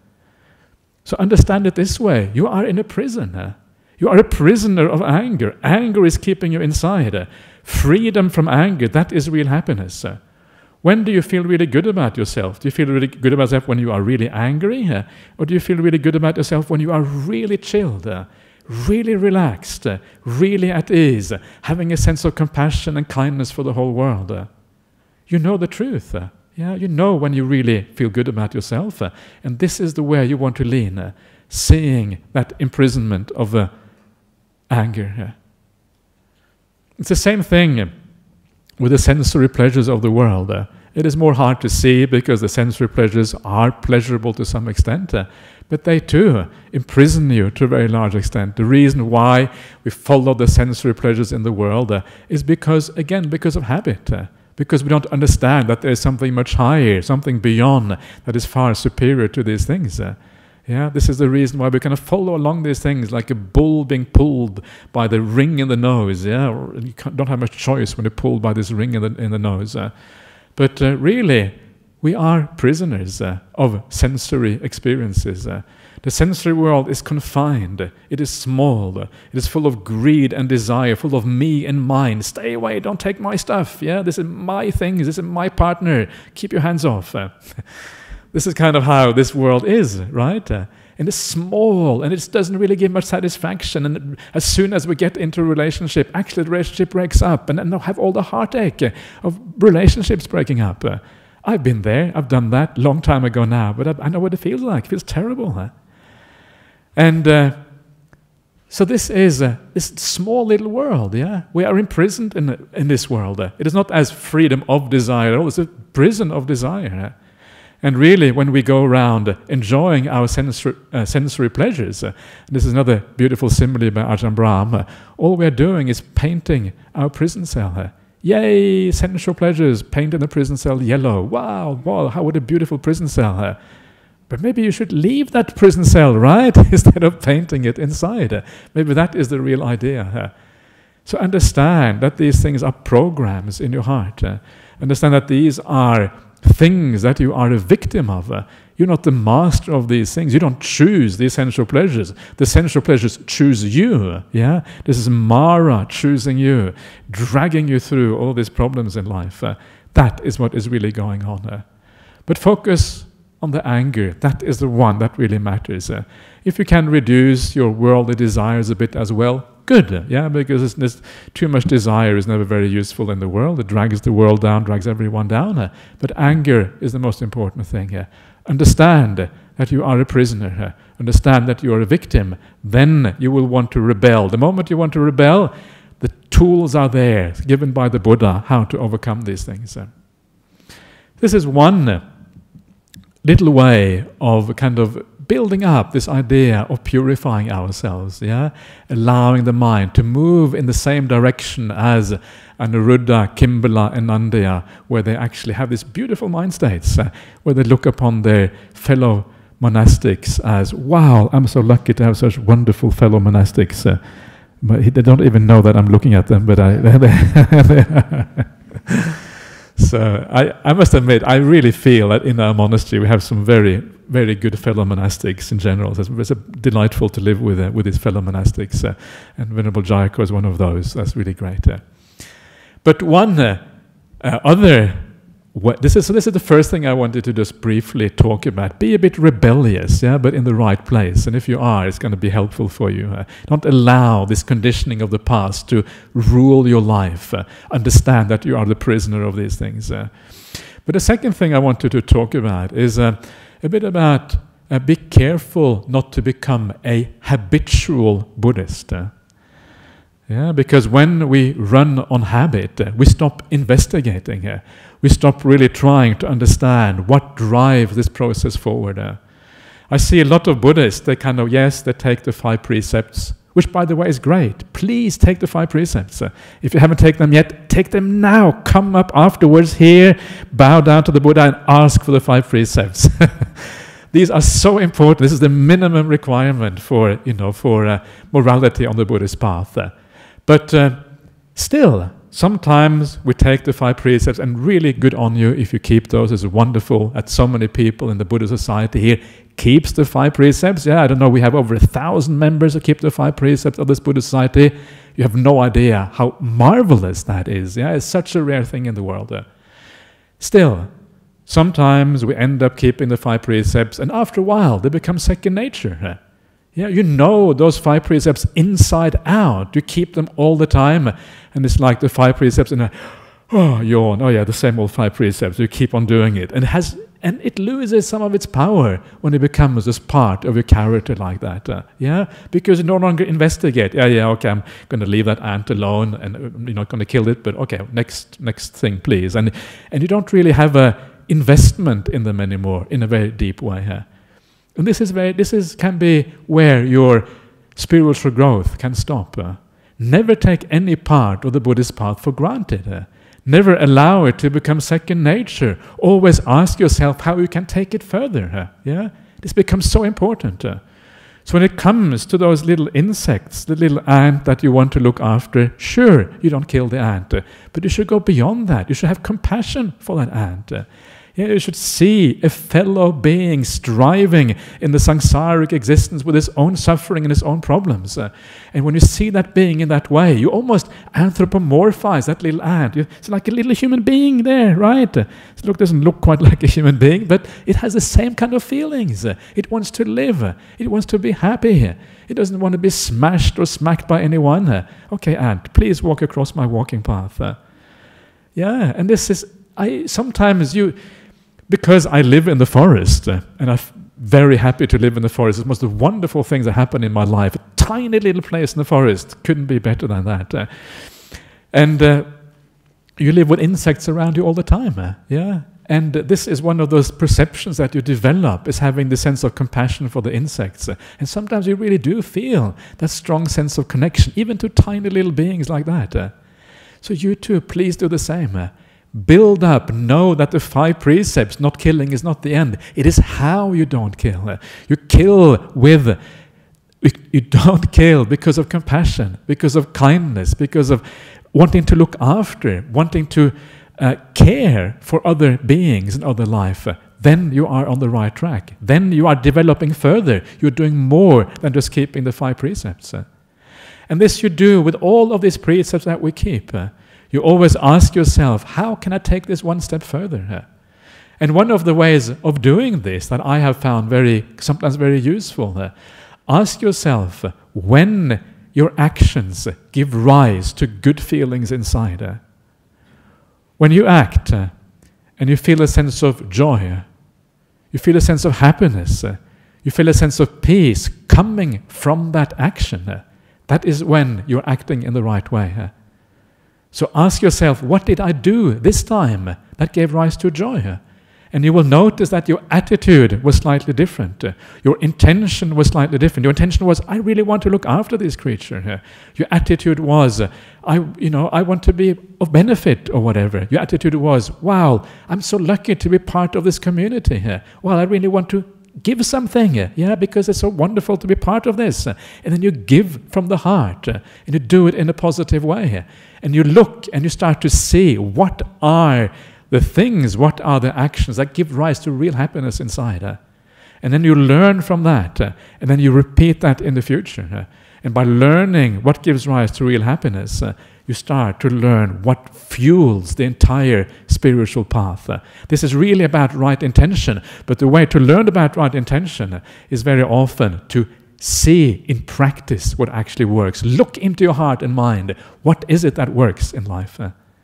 So understand it this way. You are in a prison. Uh. You are a prisoner of anger. Anger is keeping you inside. Uh. Freedom from anger, that is real happiness. Uh. When do you feel really good about yourself? Do you feel really good about yourself when you are really angry? Uh, or do you feel really good about yourself when you are really chilled, uh, really relaxed, uh, really at ease, uh, having a sense of compassion and kindness for the whole world? Uh, you know the truth. Uh, yeah, you know when you really feel good about yourself. Uh, and this is the way you want to lean, uh, seeing that imprisonment of uh, anger. Uh. It's the same thing. Uh, with the sensory pleasures of the world. Uh, it is more hard to see because the sensory pleasures are pleasurable to some extent, uh, but they too imprison you to a very large extent. The reason why we follow the sensory pleasures in the world uh, is because, again, because of habit. Uh, because we don't understand that there is something much higher, something beyond that is far superior to these things. Uh, yeah, this is the reason why we kind of follow along these things like a bull being pulled by the ring in the nose. Yeah, or you don't have much choice when you're pulled by this ring in the in the nose. Uh, but uh, really, we are prisoners uh, of sensory experiences. Uh, the sensory world is confined. It is small. It is full of greed and desire, full of me and mine. Stay away, don't take my stuff. Yeah, this is my things, this is my partner. Keep your hands off. Uh, this is kind of how this world is, right? Uh, and it's small, and it doesn't really give much satisfaction. And as soon as we get into a relationship, actually the relationship breaks up, and then we have all the heartache of relationships breaking up. Uh, I've been there, I've done that, long time ago now, but I, I know what it feels like. It feels terrible. Huh? And uh, so this is uh, this small little world, yeah? We are imprisoned in, in this world. Uh, it is not as freedom of desire, it's a prison of desire. Uh, and really, when we go around enjoying our sensory, uh, sensory pleasures, uh, this is another beautiful simile by Ajahn Brahm, uh, all we are doing is painting our prison cell. Uh, Yay, sensual pleasures, paint in the prison cell yellow. Wow, wow, how what a beautiful prison cell. Uh, but maybe you should leave that prison cell, right? Instead of painting it inside. Uh, maybe that is the real idea. Uh, so understand that these things are programs in your heart. Uh, understand that these are things that you are a victim of. Uh, you're not the master of these things. You don't choose these sensual pleasures. The sensual pleasures choose you. Yeah, this is Mara choosing you, dragging you through all these problems in life. Uh, that is what is really going on. Uh, but focus on the anger. That is the one that really matters. Uh, if you can reduce your worldly desires a bit as well, good. Yeah, because it's, it's, too much desire is never very useful in the world. It drags the world down, drags everyone down. Uh, but anger is the most important thing. Uh, understand that you are a prisoner. Uh, understand that you are a victim. Then you will want to rebel. The moment you want to rebel, the tools are there, given by the Buddha, how to overcome these things. Uh, this is one uh, little way of kind of building up this idea of purifying ourselves, yeah, allowing the mind to move in the same direction as Anuruddha, Kimbala, and Nandaya, where they actually have these beautiful mind states, uh, where they look upon their fellow monastics as, wow, I'm so lucky to have such wonderful fellow monastics. Uh, but they don't even know that I'm looking at them, but I. So I, I must admit, I really feel that in our monastery we have some very, very good fellow monastics in general. It's, it's delightful to live with uh, with these fellow monastics, uh, and Venerable Jayako is one of those. That's really great. Uh. But one uh, uh, other, what, this is so this is the first thing I wanted to just briefly talk about. Be a bit rebellious, yeah, but in the right place. And if you are, it's going to be helpful for you. Uh, don't allow this conditioning of the past to rule your life. Uh, understand that you are the prisoner of these things. Uh, but the second thing I wanted to talk about is uh, a bit about uh, be careful not to become a habitual Buddhist. Uh, Yeah, because when we run on habit, uh, we stop investigating. Uh, we stop really trying to understand what drives this process forward. Uh, I see a lot of Buddhists, they kind of, yes, they take the five precepts, which by the way is great. Please take the five precepts. Uh, if you haven't taken them yet, take them now. Come up afterwards here, bow down to the Buddha and ask for the five precepts. These are so important. This is the minimum requirement for, you know, for uh, morality on the Buddhist path. Uh, But uh, still, sometimes we take the five precepts, and really good on you if you keep those. It's wonderful that so many people in the Buddha Society here keeps the five precepts. Yeah, I don't know, we have over a thousand members who keep the five precepts of this Buddha Society. You have no idea how marvelous that is. Yeah, it's such a rare thing in the world. Uh, still, sometimes we end up keeping the five precepts, and after a while, they become second nature. Uh, Yeah, you know those five precepts inside out. You keep them all the time. And it's like the five precepts and a, oh, yawn. Oh yeah, the same old five precepts. You keep on doing it. And it has And it loses some of its power when it becomes this part of your character like that. Uh, yeah, because you no longer investigate. Yeah, yeah, okay, I'm going to leave that ant alone, and uh, you're not going to kill it. But okay, next, next thing, please. And and you don't really have a investment in them anymore in a very deep way. Uh. And this is very, this is can be where your spiritual growth can stop. Uh. Never take any part of the Buddhist path for granted. Uh. Never allow it to become second nature. Always ask yourself how you can take it further. Uh. Yeah, this becomes so important. Uh. So when it comes to those little insects, the little ant that you want to look after, sure, you don't kill the ant, uh, but you should go beyond that. You should have compassion for that ant. Uh. Yeah, you should see a fellow being striving in the samsaric existence with his own suffering and his own problems. Uh, and when you see that being in that way, you almost anthropomorphize that little ant. You, it's like a little human being there, right? Uh, so look, doesn't look quite like a human being, but it has the same kind of feelings. Uh, it wants to live. Uh, it wants to be happy. Uh, it doesn't want to be smashed or smacked by anyone. Uh, okay, ant, please walk across my walking path. Uh, yeah, and this is, I sometimes you... Because I live in the forest, uh, and I'm very happy to live in the forest. It's one of the most wonderful things that happen in my life. A tiny little place in the forest. Couldn't be better than that. Uh, and uh, you live with insects around you all the time. Uh, yeah. And uh, this is one of those perceptions that you develop, is having the sense of compassion for the insects. Uh, and sometimes you really do feel that strong sense of connection, even to tiny little beings like that. Uh, so you too, please do the same. Uh, Build up, know that the five precepts, not killing is not the end. It is how you don't kill. You kill with, you don't kill because of compassion, because of kindness, because of wanting to look after, wanting to uh, care for other beings and other life. Then you are on the right track. Then you are developing further. You're doing more than just keeping the five precepts. And this you do with all of these precepts that we keep. You always ask yourself, how can I take this one step further? And one of the ways of doing this that I have found very, sometimes very useful, ask yourself when your actions give rise to good feelings inside. When you act and you feel a sense of joy, you feel a sense of happiness, you feel a sense of peace coming from that action, that is when you're acting in the right way. So ask yourself, what did I do this time that gave rise to joy? And you will notice that your attitude was slightly different. Your intention was slightly different. Your intention was, I really want to look after this creature. Your attitude was, I, you know, I want to be of benefit or whatever. Your attitude was, wow, I'm so lucky to be part of this community here. Well, I really want to give something, yeah, because it's so wonderful to be part of this. And then you give from the heart, and you do it in a positive way. And you look and you start to see what are the things, what are the actions that give rise to real happiness inside. And then you learn from that, and then you repeat that in the future. And by learning what gives rise to real happiness, you start to learn what fuels the entire spiritual path. This is really about right intention, but the way to learn about right intention is very often to see in practice what actually works. Look into your heart and mind. What is it that works in life?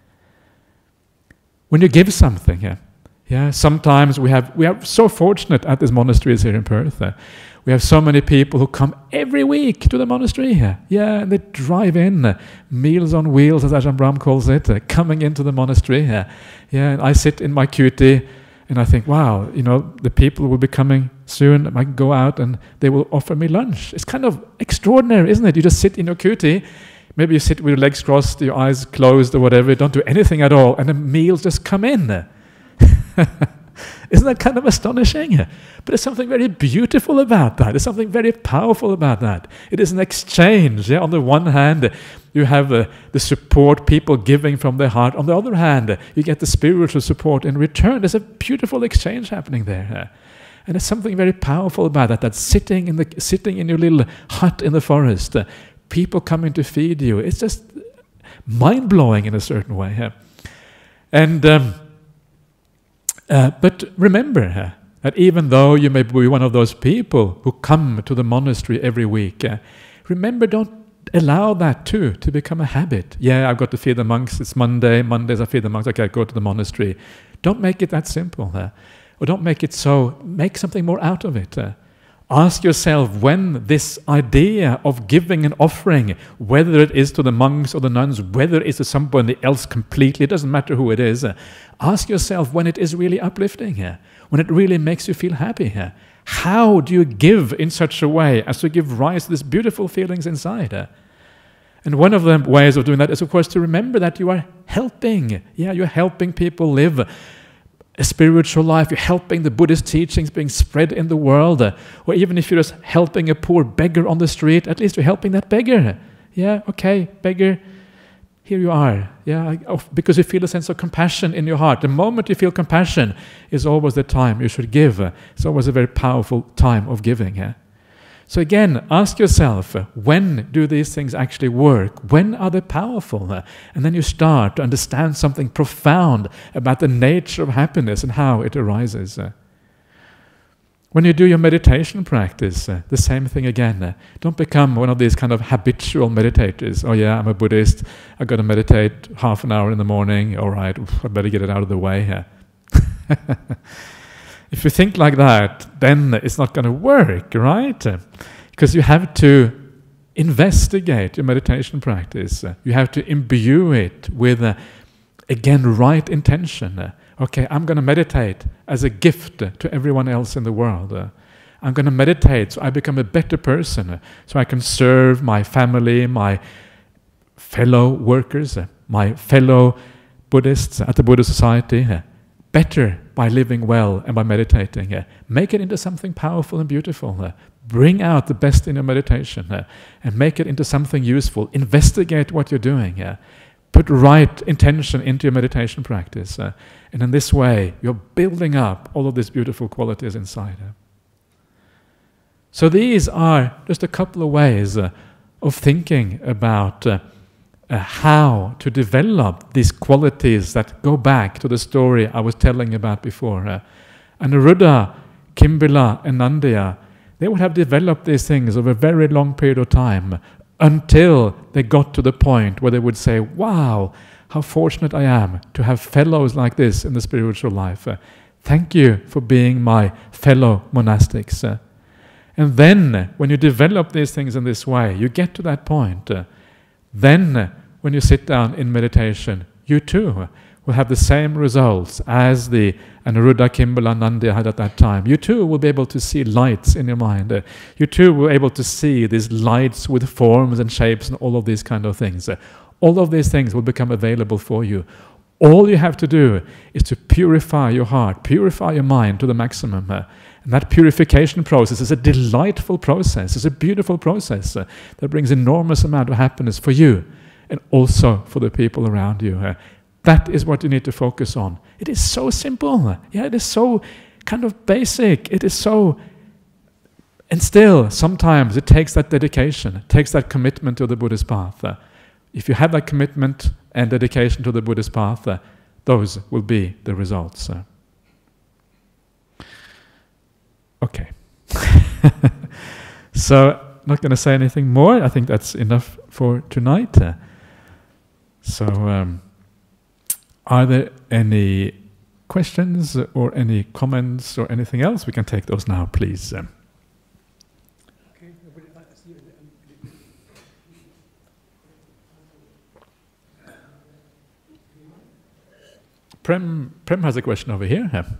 When you give something, yeah, sometimes we have we are so fortunate at this monastery here in Perth. We have so many people who come every week to the monastery here. Yeah, and they drive in, meals on wheels, as Ajahn Brahm calls it, uh, coming into the monastery here. Yeah, and I sit in my kuti and I think, wow, you know, the people will be coming soon. I can go out and they will offer me lunch. It's kind of extraordinary, isn't it? You just sit in your kuti, maybe you sit with your legs crossed, your eyes closed or whatever, don't do anything at all, and the meals just come in. Isn't that kind of astonishing? But there's something very beautiful about that. There's something very powerful about that. It is an exchange. Yeah? On the one hand, you have uh, the support, people giving from their heart. On the other hand, you get the spiritual support in return. There's a beautiful exchange happening there. And there's something very powerful about that, that sitting in, the, sitting in your little hut in the forest, uh, people coming to feed you. It's just mind-blowing in a certain way. Yeah? And... Um, Uh, but remember uh, that even though you may be one of those people who come to the monastery every week, uh, remember, don't allow that too to become a habit. Yeah, I've got to feed the monks. It's Monday. Mondays I feed the monks. Okay, I go to the monastery. Don't make it that simple. Uh, Or don't make it so, make something more out of it. Uh, ask yourself when this idea of giving an offering, whether it is to the monks or the nuns, whether it is to somebody else completely, it doesn't matter who it is, uh, ask yourself when it is really uplifting, uh, when it really makes you feel happy. Uh, how do you give in such a way as to give rise to these beautiful feelings inside? Uh, And one of the ways of doing that is, of course, to remember that you are helping. Yeah, you're helping people live a spiritual life. You're helping the Buddhist teachings being spread in the world. Or even if you're just helping a poor beggar on the street, at least you're helping that beggar. Yeah, okay, beggar, here you are. Yeah, because you feel a sense of compassion in your heart. The moment you feel compassion is always the time you should give. It's always a very powerful time of giving. Yeah? So again, ask yourself, when do these things actually work? When are they powerful? And then you start to understand something profound about the nature of happiness and how it arises. When you do your meditation practice, the same thing again. Don't become one of these kind of habitual meditators. Oh yeah, I'm a Buddhist, I've got to meditate half an hour in the morning. All right, I better get it out of the way. If you think like that, then it's not going to work, right? Because you have to investigate your meditation practice. You have to imbue it with, uh, again, right intention. Okay, I'm going to meditate as a gift to everyone else in the world. I'm going to meditate so I become a better person, so I can serve my family, my fellow workers, my fellow Buddhists at the Buddha Society, better by living well and by meditating. Uh, make it into something powerful and beautiful. Uh, bring out the best in your meditation uh, and make it into something useful. Investigate what you're doing. Uh, put right intention into your meditation practice. Uh, and in this way, you're building up all of these beautiful qualities inside. Uh. So these are just a couple of ways uh, of thinking about uh, Uh, how to develop these qualities that go back to the story I was telling about before. Uh, Anuruddha, Kimbila, and Nandiya, they would have developed these things over a very long period of time until they got to the point where they would say, wow, how fortunate I am to have fellows like this in the spiritual life. Uh, thank you for being my fellow monastics. Uh, and then, when you develop these things in this way, you get to that point. Uh, then, when you sit down in meditation, you too will have the same results as the Anuruddha, Kimbala, Nandiya had at that time. You too will be able to see lights in your mind. Uh, you too will be able to see these lights with forms and shapes and all of these kind of things. Uh, all of these things will become available for you. All you have to do is to purify your heart, purify your mind to the maximum. Uh, and that purification process is a delightful process. It's a beautiful process uh, that brings enormous amount of happiness for you and also for the people around you. Uh, that is what you need to focus on. It is so simple. Yeah, it is so kind of basic. It is so... And still, sometimes it takes that dedication, it takes that commitment to the Buddhist path. Uh, if you have that commitment and dedication to the Buddhist path, uh, those will be the results. Uh. Okay. So, I'm not going to say anything more. I think that's enough for tonight. Uh, so, um, are there any questions or any comments or anything else? We can take those now, please. Um, Prem, Prem has a question over here. Yeah.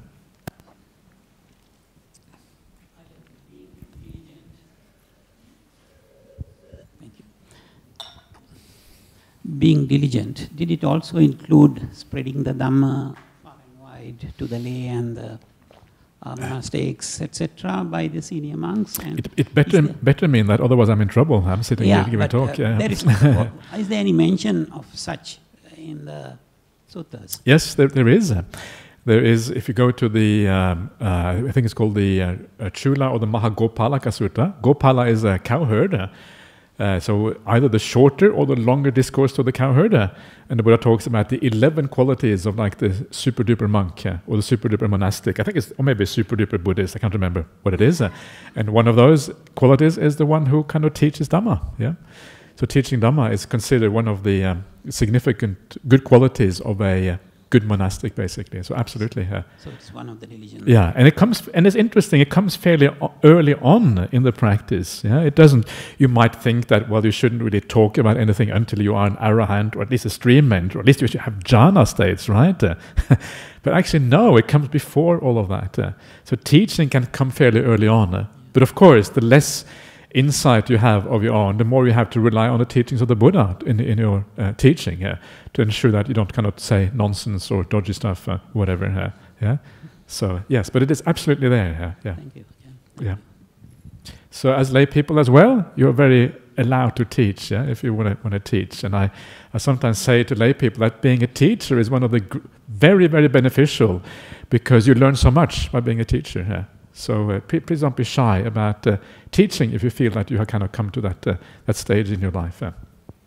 Being diligent, did it also include spreading the Dhamma far and wide to the lay and the uh, monastics, et cetera, by the senior monks? And it it better better mean that, otherwing I'm in trouble. I'm sitting yeah, here giving a talk. Uh, yeah. there is, is there any mention of such in the suttas? Yes, there there is. There is. If you go to the, um, uh, I think it's called the uh, uh, Chula or the Mahagopalaka Sutta. Gopala is a cowherd. Uh, so either the shorter or the longer discourse to the cowherder, and the Buddha talks about the eleven qualities of like the super duper monk uh, or the super duper monastic. I think it's, or maybe super duper Buddhist. I can't remember what it is. Uh, and one of those qualities is the one who kind of teaches Dhamma. Yeah. So teaching Dhamma is considered one of the um, significant good qualities of a uh, good monastic, basically. So absolutely. Uh, so it's one of the religions. Yeah, and it comes, and it's interesting. It comes fairly o- early on in the practice. Yeah, it doesn't. You might think that well, you shouldn't really talk about anything until you are an arahant, or at least a stream mentor, or at least you should have jhana states, right? Uh, but actually, no, it comes before all of that. Uh, so teaching can come fairly early on. Uh, but of course, the less insight you have of your own, the more you have to rely on the teachings of the Buddha in in your uh, teaching uh, to ensure that you don't kind of say nonsense or dodgy stuff, uh, whatever. Uh, yeah. So yes, but it is absolutely there. Uh, yeah. Thank you. Yeah. Yeah. So as lay people as well, you're very allowed to teach. Yeah, if you want to want to teach, and I, I sometimes say to lay people that being a teacher is one of the gr- very very beneficial, because you learn so much by being a teacher. Yeah. So uh, p- please don't be shy about uh, teaching if you feel that you have kind of come to that uh, that stage in your life. Uh.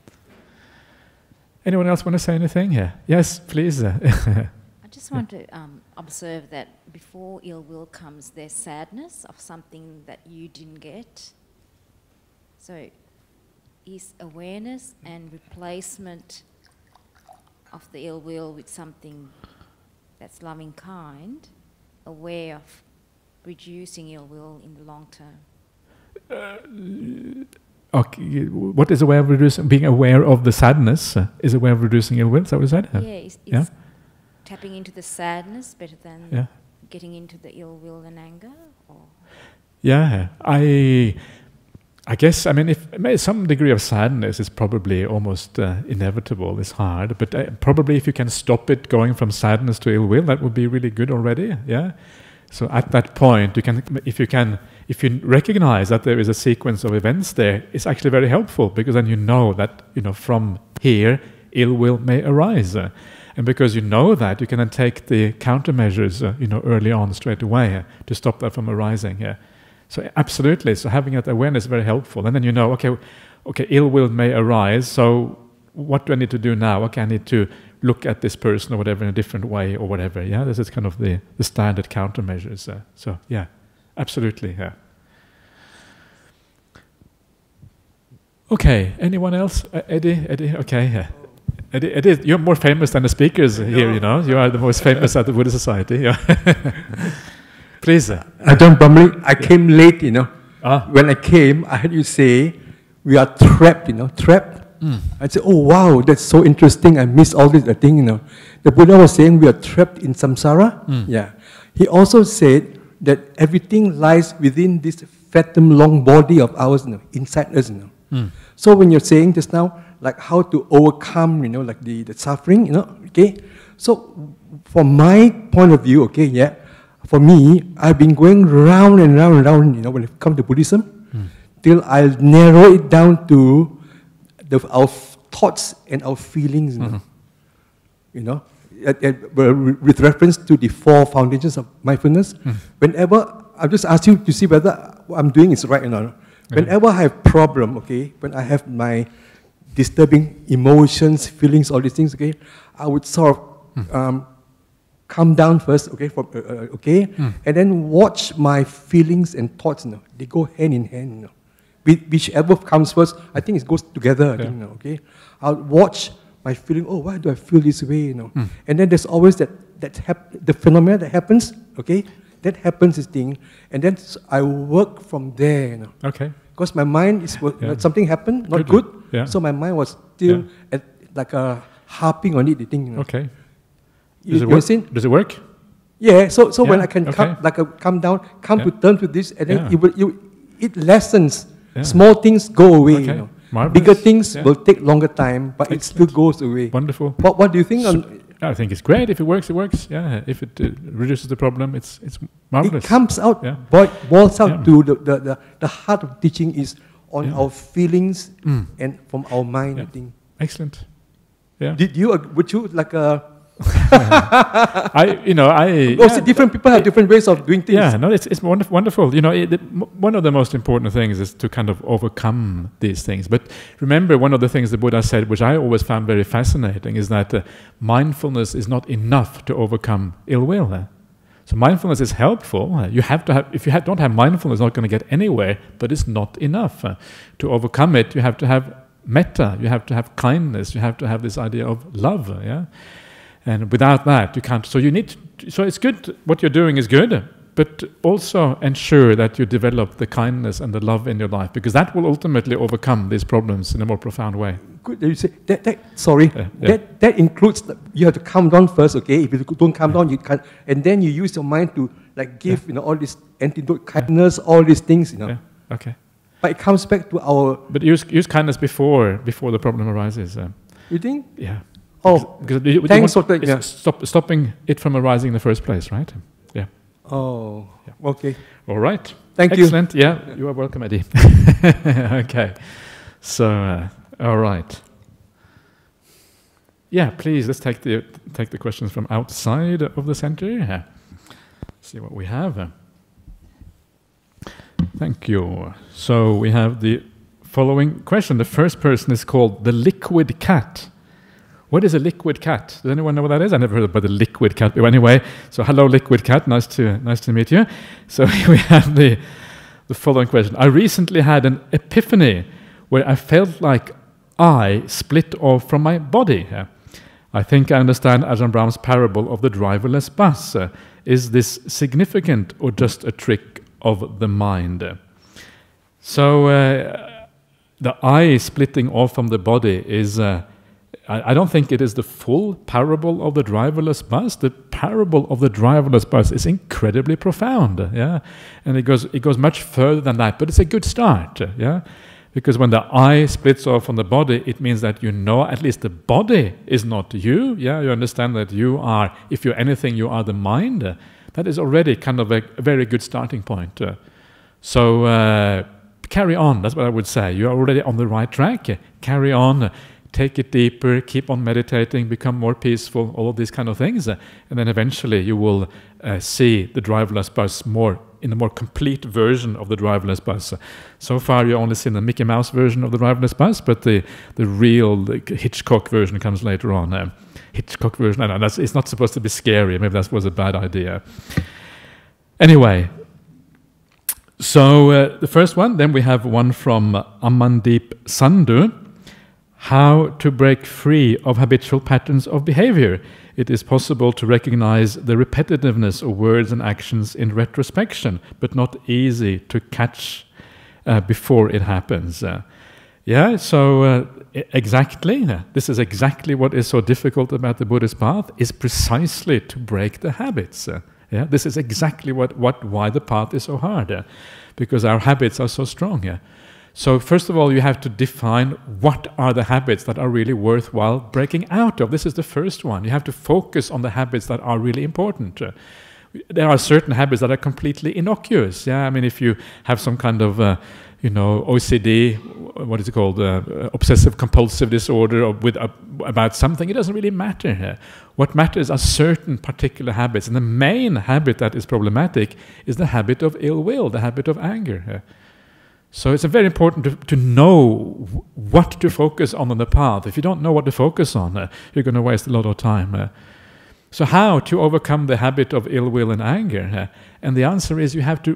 Anyone else want to say anything here? Yes, please. Uh. I just want to um, observe that before ill will comes, there's sadness of something that you didn't get. So is awareness and replacement of the ill will with something that's loving kind, aware of reducing ill will in the long term? Uh, okay, what is aware of reducing? Being aware of the sadness uh, is aware of reducing ill will. Is that what you said? Yeah, it's, it's yeah? tapping into the sadness better than yeah. getting into the ill will and anger. Or yeah, I, I guess. I mean, if some degree of sadness is probably almost uh, inevitable. It's hard, but uh, probably if you can stop it going from sadness to ill will, that would be really good already. Yeah. So at that point, you can, if you can, if you recognize that there is a sequence of events there, it's actually very helpful, because then you know that, you know, from here ill will may arise, uh, and because you know that, you can then take the countermeasures, uh, you know, early on straight away uh, to stop that from arising. Uh. So absolutely, so having that awareness is very helpful, and then you know, okay, okay, ill will may arise. So what do I need to do now? Okay, I need to look at this person or whatever in a different way or whatever. Yeah, this is kind of the, the standard countermeasures. Uh, so yeah, absolutely. Yeah. Okay. Anyone else? Uh, Eddie. Eddie. Okay. Yeah. Eddie, Eddie, you're more famous than the speakers here. You know, you are the most famous at the Buddhist Society. Yeah. Please. Uh, Ajahn Brahmali, I came late. You know, ah. when I came, I heard you say we are trapped. You know, trapped. Mm. I said, oh wow, that's so interesting. I missed all this thing, you know. The Buddha was saying we are trapped in samsara. Mm. Yeah. He also said that everything lies within this fathom long body of ours, you know, inside us, you know. Mm. So when you're saying just now, like how to overcome, you know, like the, the suffering, you know, okay. So from my point of view, okay, yeah, for me, I've been going round and round and round, you know, when it comes to Buddhism, mm. till I narrow it down to The, our thoughts and our feelings, you know, mm-hmm. you know at, at, with reference to the four foundations of mindfulness. Mm. Whenever, I'll just ask you to see whether what I'm doing is right or not. Mm. Whenever I have problem, okay, when I have my disturbing emotions, feelings, all these things, okay, I would sort of mm. um, calm down first, okay, from, uh, uh, okay, mm. and then watch my feelings and thoughts, you know, they go hand in hand, you know. Whichever comes first, I think it goes together. I yeah. think, you know, okay, I'll watch my feeling. Oh, why do I feel this way? You know, mm. and then there's always that that hap- the phenomena that happens. Okay, that happens this thing, and then I work from there. You know, okay, because my mind is yeah. something happened, not good. good. Yeah. So my mind was still yeah. at, like a harping on it. The thing. You know. Okay. Does you, it work? Seen? Does it work? Yeah. So so yeah. when I can okay. come like a, come down, come yeah. to terms with this, and then yeah. it will you, it lessens. Yeah. Small things go away, okay. you know. Marvelous. Bigger things yeah. will take longer time, but Excellent. it still goes away. Wonderful. What What do you think? On I think it's great. If it works, it works. Yeah. If it uh, reduces the problem, it's it's marvelous. It comes out, yeah. boil, boils out yeah. to the, the, the, the heart of teaching is on yeah. our feelings mm. and from our mind. Yeah. I think. Excellent. Yeah. Did you? Would you like a? I, you know, I. Also, yeah, different people have different ways of doing things. Yeah, no, it's it's wonderful. wonderful. You know, it, it, one of the most important things is to kind of overcome these things. But remember, one of the things the Buddha said, which I always found very fascinating, is that uh, mindfulness is not enough to overcome ill will. Uh. So mindfulness is helpful. Uh, you have to have. If you have, don't have mindfulness, you're not going to get anywhere. But it's not enough uh, to overcome it. You have to have metta. You have to have kindness. You have to have this idea of love. Uh, yeah. And without that, you can't. So you need. To, so it's good. What you're doing is good, but also ensure that you develop the kindness and the love in your life, because that will ultimately overcome these problems in a more profound way. Good that you say that. that sorry, Yeah, yeah. that that includes the, you have to calm down first. Okay, if you don't calm down, you can't. And then you use your mind to like give Yeah. you know all this antidote, kindness, all these things. You know. Yeah. Okay. But it comes back to our. But use use kindness before before the problem arises. Uh, You think? yeah. Oh, Because you, you thanks want- for that, it's yeah. stop, stopping it from arising in the first place, right? Yeah. oh, okay. All right. Thank you. Excellent. Yeah, you are welcome, Eddie. Okay. So, uh, all right. Yeah, please, let's take the take the questions from outside of the center. Yeah. See what we have. Thank you. So we have the following question. The first person is called the Liquid Cat. What is a liquid cat? Does anyone know what that is? I never heard about the liquid cat. But anyway, so hello, liquid cat. Nice to nice to meet you. So we have the the following question. I recently had an epiphany where I felt like I split off from my body. Uh, I think I understand Ajahn Brahm's parable of the driverless bus. Uh, is this significant or just a trick of the mind? Uh, so uh, the I splitting off from the body is. Uh, I don't think it is the full parable of the driverless bus. The parable of the driverless bus is incredibly profound, yeah, and it goes it goes much further than that. But it's a good start, yeah, because when the I splits off from the body, it means that you know at least the body is not you, yeah. You understand that you are, if you're anything, you are the mind. That is already kind of a, a very good starting point. Uh, so uh, carry on. That's what I would say. You are already on the right track. Carry on. Take it deeper, keep on meditating, become more peaceful, all of these kind of things. Uh, and then eventually you will uh, see the driverless bus more in a more complete version of the driverless bus. Uh, so far you've only seen the Mickey Mouse version of the driverless bus, but the, the real like, Hitchcock version comes later on. Uh, Hitchcock version, I know, that's, it's not supposed to be scary. Maybe that was a bad idea. Anyway, so uh, the first one, then we have one from uh, Amandeep Sandhu. How to break free of habitual patterns of behavior. It is possible to recognize the repetitiveness of words and actions in retrospection, but not easy to catch uh, before it happens. Uh, yeah, so uh, exactly, this is exactly what is so difficult about the Buddhist path, is precisely to break the habits. Uh, yeah, this is exactly what, what why the path is so hard, uh, because our habits are so strong. Uh. So first of all, you have to define what are the habits that are really worthwhile breaking out of. This is the first one. You have to focus on the habits that are really important. Uh, there are certain habits that are completely innocuous. Yeah, I mean, if you have some kind of, uh, you know, O C D, what is it called, uh, obsessive compulsive disorder, or with uh, about something, it doesn't really matter. Uh, what matters are certain particular habits, and the main habit that is problematic is the habit of ill will, the habit of anger. Uh, So it's very important to, to know what to focus on on the path. If you don't know what to focus on, uh, you're going to waste a lot of time. Uh, so how to overcome the habit of ill will and anger? Uh, and the answer is you have to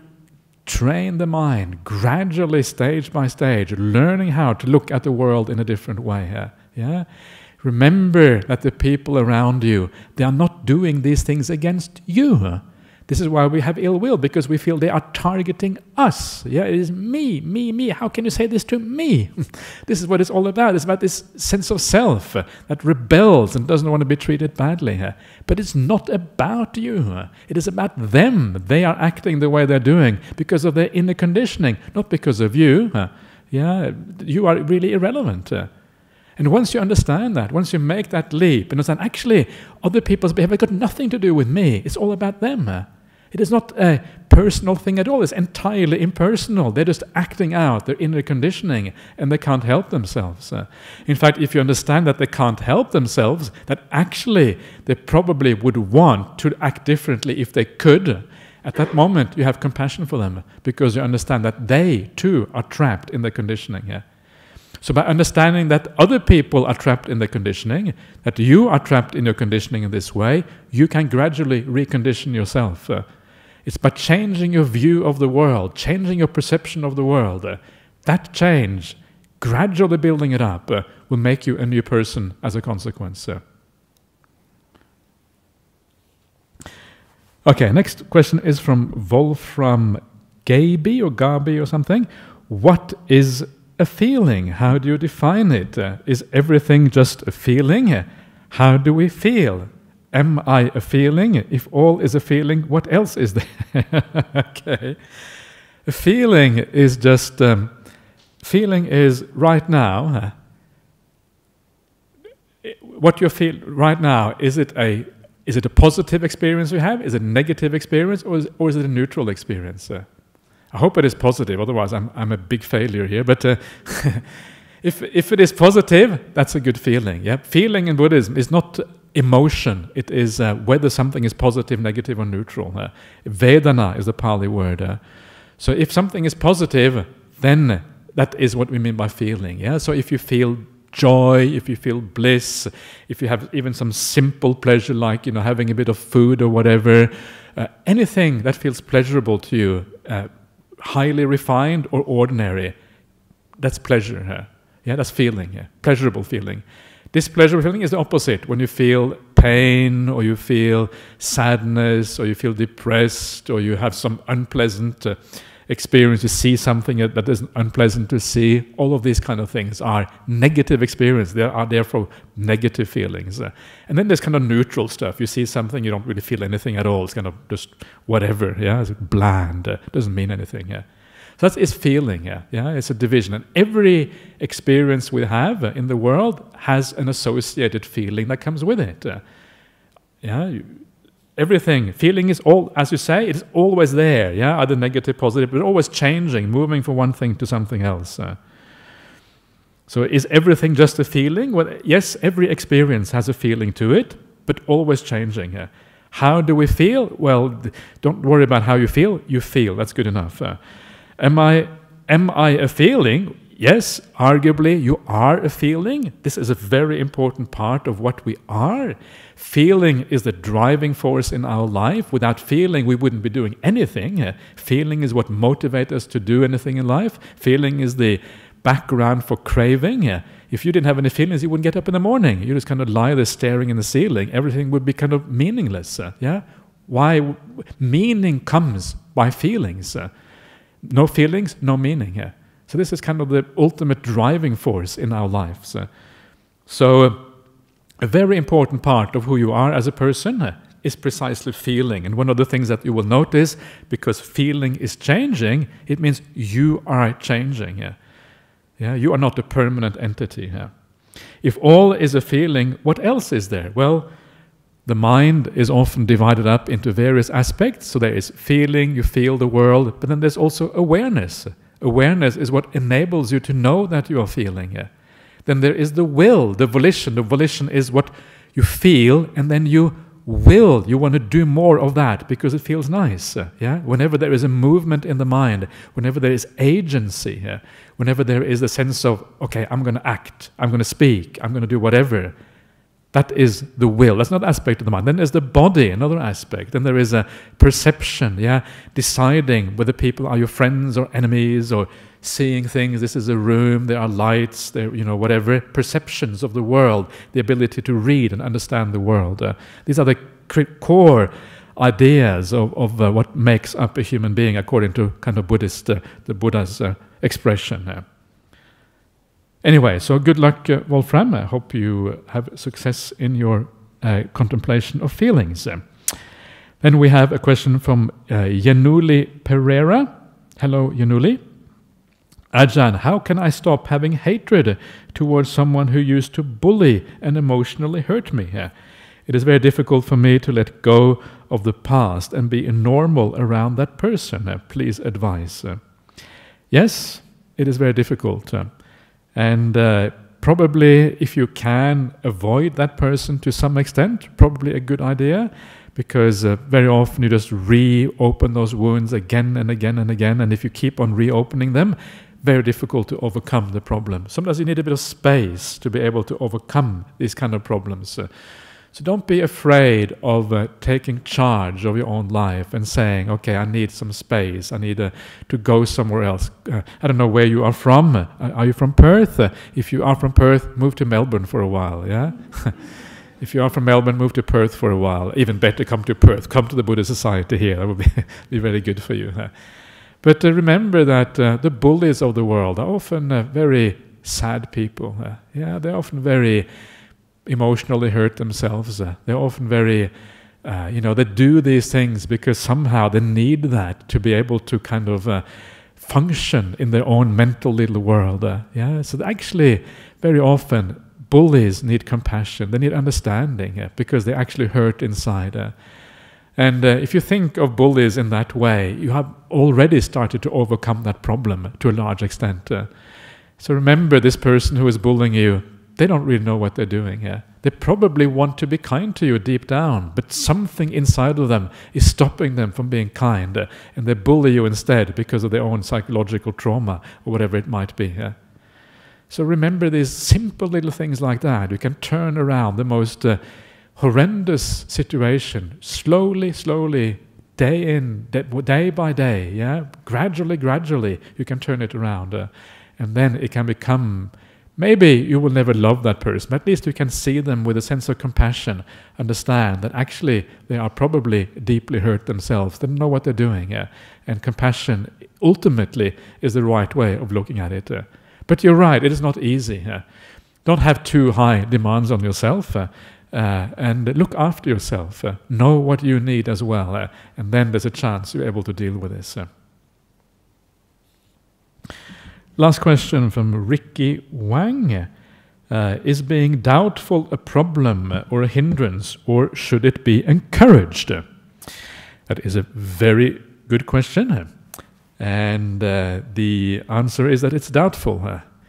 train the mind gradually, stage by stage, learning how to look at the world in a different way. Uh, yeah. Remember that the people around you, they are not doing these things against you. Uh, This is why we have ill will, because we feel they are targeting us. Yeah, it is me, me, me. How can you say this to me? This is what it's all about. It's about this sense of self uh, that rebels and doesn't want to be treated badly. Uh, but it's not about you. Uh, it is about them. They are acting the way they're doing because of their inner conditioning, not because of you. Uh, yeah, you are really irrelevant. Uh, And once you understand that, once you make that leap, and understand, actually, other people's behavior got nothing to do with me. It's all about them. Uh, It is not a personal thing at all. It's entirely impersonal. They're just acting out their inner conditioning, and they can't help themselves. Uh, in fact, if you understand that they can't help themselves, that actually they probably would want to act differently if they could, at that moment you have compassion for them, because you understand that they too are trapped in their conditioning. Yeah? So by understanding that other people are trapped in their conditioning, that you are trapped in your conditioning in this way, you can gradually recondition yourself. Uh, it's by changing your view of the world, changing your perception of the world. Uh, that change, gradually building it up, uh, will make you a new person as a consequence. Uh. Okay, next question is from Wolfram Gaby or Gabi or something. What is a feeling? How do you define it? Uh, is everything just a feeling? Uh, How do we feel? Am I a feeling? If all is a feeling, what else is there? Okay. A feeling is just, um, feeling is right now. Uh, what you feel right now, is it a is it a positive experience you have? Is it a negative experience, or is, or is it a neutral experience? Uh, I hope it is positive. Otherwise, I'm I'm a big failure here. But uh, if if it is positive, that's a good feeling. Yeah, feeling in Buddhism is not emotion. It is uh, whether something is positive, negative, or neutral. Uh, Vedana is the Pali word. Uh, so if something is positive, then that is what we mean by feeling. Yeah. So if you feel joy, if you feel bliss, if you have even some simple pleasure like, you know, having a bit of food or whatever, uh, anything that feels pleasurable to you, uh, highly refined or ordinary, that's pleasure. Uh, yeah, that's feeling, yeah, pleasurable feeling. Displeasurable feeling is the opposite, when you feel pain or you feel sadness or you feel depressed or you have some unpleasant uh, experience, you see something that is unpleasant to see. All of these kind of things are negative experience. They are therefore negative feelings. Uh, and then there's kind of neutral stuff. You see something, you don't really feel anything at all. It's kind of just whatever. Yeah, it's bland. Uh, doesn't mean anything. Yeah. So that is feeling. Yeah, yeah. It's a division, and every experience we have uh, in the world has an associated feeling that comes with it. Uh, yeah. You, Everything, feeling is all, as you say, it is always there, yeah, either negative, positive, but always changing, moving from one thing to something else. Uh, so is everything just a feeling? Well, yes, every experience has a feeling to it, but always changing. Uh, how do we feel? Well, th- don't worry about how you feel, you feel, that's good enough. Uh, am I, am I a feeling? Yes, arguably you are a feeling. This is a very important part of what we are. Feeling is the driving force in our life. Without feeling, we wouldn't be doing anything. Uh, feeling is what motivates us to do anything in life. Feeling is the background for craving. Uh, if you didn't have any feelings, you wouldn't get up in the morning. You just kind of lie there staring in the ceiling. Everything would be kind of meaningless. Uh, yeah, why? Meaning comes by feelings. Uh, no feelings, no meaning. Uh, So this is kind of the ultimate driving force in our lives. Uh, so uh, a very important part of who you are as a person uh, is precisely feeling. And one of the things that you will notice, because feeling is changing, it means you are changing. Uh, yeah, you are not a permanent entity. Uh. If all is a feeling, what else is there? Well, the mind is often divided up into various aspects. So there is feeling, you feel the world, but then there's also awareness. Awareness is what enables you to know that you are feeling. Yeah. Then there is the will, the volition. The volition is what you feel, and then you will. You want to do more of that because it feels nice. Uh, yeah. Whenever there is a movement in the mind, whenever there is agency, yeah, whenever there is a sense of, okay, I'm going to act, I'm going to speak, I'm going to do whatever. That is the will. That's another aspect of the mind. Then there's the body, another aspect. Then there is a perception, yeah, deciding whether people are your friends or enemies, or seeing things. This is a room, there are lights, there, you know, whatever. Perceptions of the world, the ability to read and understand the world. Uh, these are the core ideas of, of uh, what makes up a human being, according to kind of Buddhist, uh, the Buddha's uh, expression. Uh. Anyway, so good luck, uh, Wolfram. I hope you have success in your uh, contemplation of feelings. Uh, then we have a question from uh, Yanuli Pereira. Hello, Yanuli. Ajahn, how can I stop having hatred towards someone who used to bully and emotionally hurt me? Uh, it is very difficult for me to let go of the past and be normal around that person. Uh, please advise. Uh, yes, it is very difficult. Uh, And uh, probably if you can avoid that person to some extent, probably a good idea, because uh, very often you just reopen those wounds again and again and again, and if you keep on reopening them, very difficult to overcome the problem. Sometimes you need a bit of space to be able to overcome these kind of problems. Uh, so don't be afraid of uh, taking charge of your own life and saying, okay, I need some space, I need uh, to go somewhere else. Uh, I don't know where you are from. Uh, are you from Perth? Uh, if you are from Perth, move to Melbourne for a while, yeah? If you are from Melbourne, move to Perth for a while. Even better, come to Perth. Come to the Buddha Society here. That would be, be very good for you. Huh? But uh, remember that uh, the bullies of the world are often uh, very sad people. Uh, yeah, they're often very emotionally hurt themselves. Uh, they're often very, uh, you know, they do these things because somehow they need that to be able to kind of uh, function in their own mental little world. Uh, yeah, so actually, very often, bullies need compassion. They need understanding uh, because they actually hurt inside. Uh, And uh, if you think of bullies in that way, you have already started to overcome that problem to a large extent. Uh, so remember, this person who is bullying you, they don't really know what they're doing. Uh, they probably want to be kind to you deep down, but something inside of them is stopping them from being kind, uh, and they bully you instead because of their own psychological trauma or whatever it might be. Uh. So remember these simple little things like that. You can turn around the most uh, horrendous situation, slowly, slowly, day in, day by day, yeah, gradually, gradually, you can turn it around, uh, and then it can become. Maybe you will never love that person, but at least you can see them with a sense of compassion, understand that actually they are probably deeply hurt themselves. They don't know what they're doing, uh, and compassion ultimately is the right way of looking at it. Uh. But you're right; it is not easy. Uh. Don't have too high demands on yourself. Uh, Uh, and look after yourself, uh, know what you need as well, uh, and then there's a chance you're able to deal with this. Uh. Last question from Ricky Wang. Uh, is being doubtful a problem or a hindrance, or should it be encouraged? That is a very good question. And uh, the answer is that it's doubtful.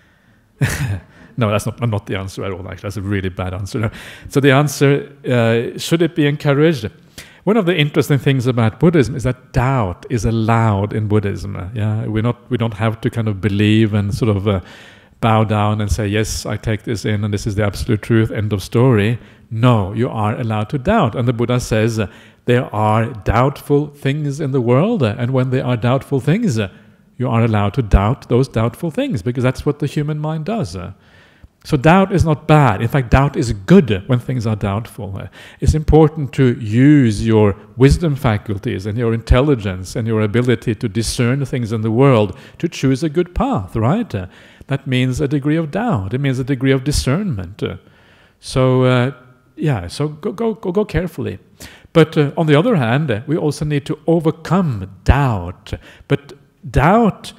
No, that's not, not the answer at all, actually. That's a really bad answer. No. So the answer, uh, should it be encouraged? One of the interesting things about Buddhism is that doubt is allowed in Buddhism. Uh, yeah, we're not, we don't have to kind of believe and sort of uh, bow down and say, yes, I take this in and this is the absolute truth, end of story. No, you are allowed to doubt. And the Buddha says uh, there are doubtful things in the world, uh, and when there are doubtful things, uh, you are allowed to doubt those doubtful things, because that's what the human mind does. Uh. So doubt is not bad. In fact, doubt is good when things are doubtful. It's important to use your wisdom faculties and your intelligence and your ability to discern things in the world to choose a good path, right? That means a degree of doubt. It means a degree of discernment. So, uh, yeah, so go, go, go, go carefully. But uh, on the other hand, we also need to overcome doubt. But doubt,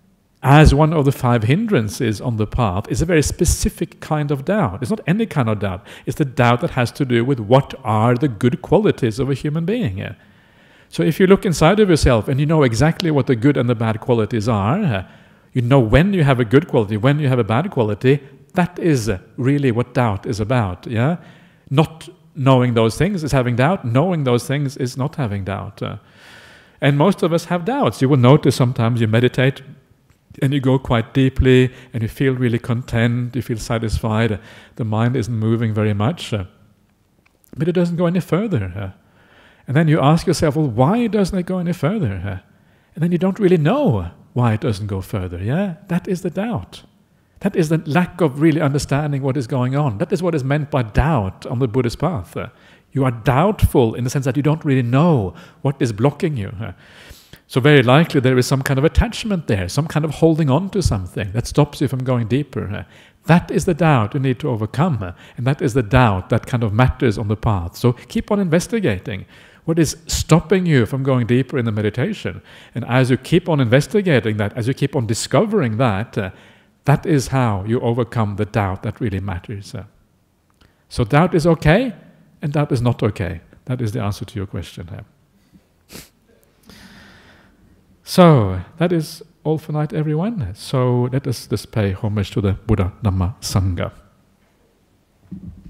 as one of the five hindrances on the path, is a very specific kind of doubt. It's not any kind of doubt. It's the doubt that has to do with what are the good qualities of a human being. So if you look inside of yourself and you know exactly what the good and the bad qualities are, you know when you have a good quality, when you have a bad quality, that is really what doubt is about. Yeah, not knowing those things is having doubt. Knowing those things is not having doubt. And most of us have doubts. You will notice sometimes you meditate and you go quite deeply, and you feel really content, you feel satisfied, the mind isn't moving very much, uh, but it doesn't go any further. Uh, and then you ask yourself, well, why doesn't it go any further? Uh, and then you don't really know why it doesn't go further, yeah? That is the doubt. That is the lack of really understanding what is going on. That is what is meant by doubt on the Buddhist path. Uh, you are doubtful in the sense that you don't really know what is blocking you. Uh, So very likely there is some kind of attachment there, some kind of holding on to something that stops you from going deeper. That is the doubt you need to overcome, and that is the doubt that kind of matters on the path. So keep on investigating. What is stopping you from going deeper in the meditation? And as you keep on investigating that, as you keep on discovering that, uh, that is how you overcome the doubt that really matters. Uh. So doubt is okay, and doubt is not okay. That is the answer to your question here. So, that is all for tonight, everyone. So, let us just pay homage to the Buddha Dhamma Sangha.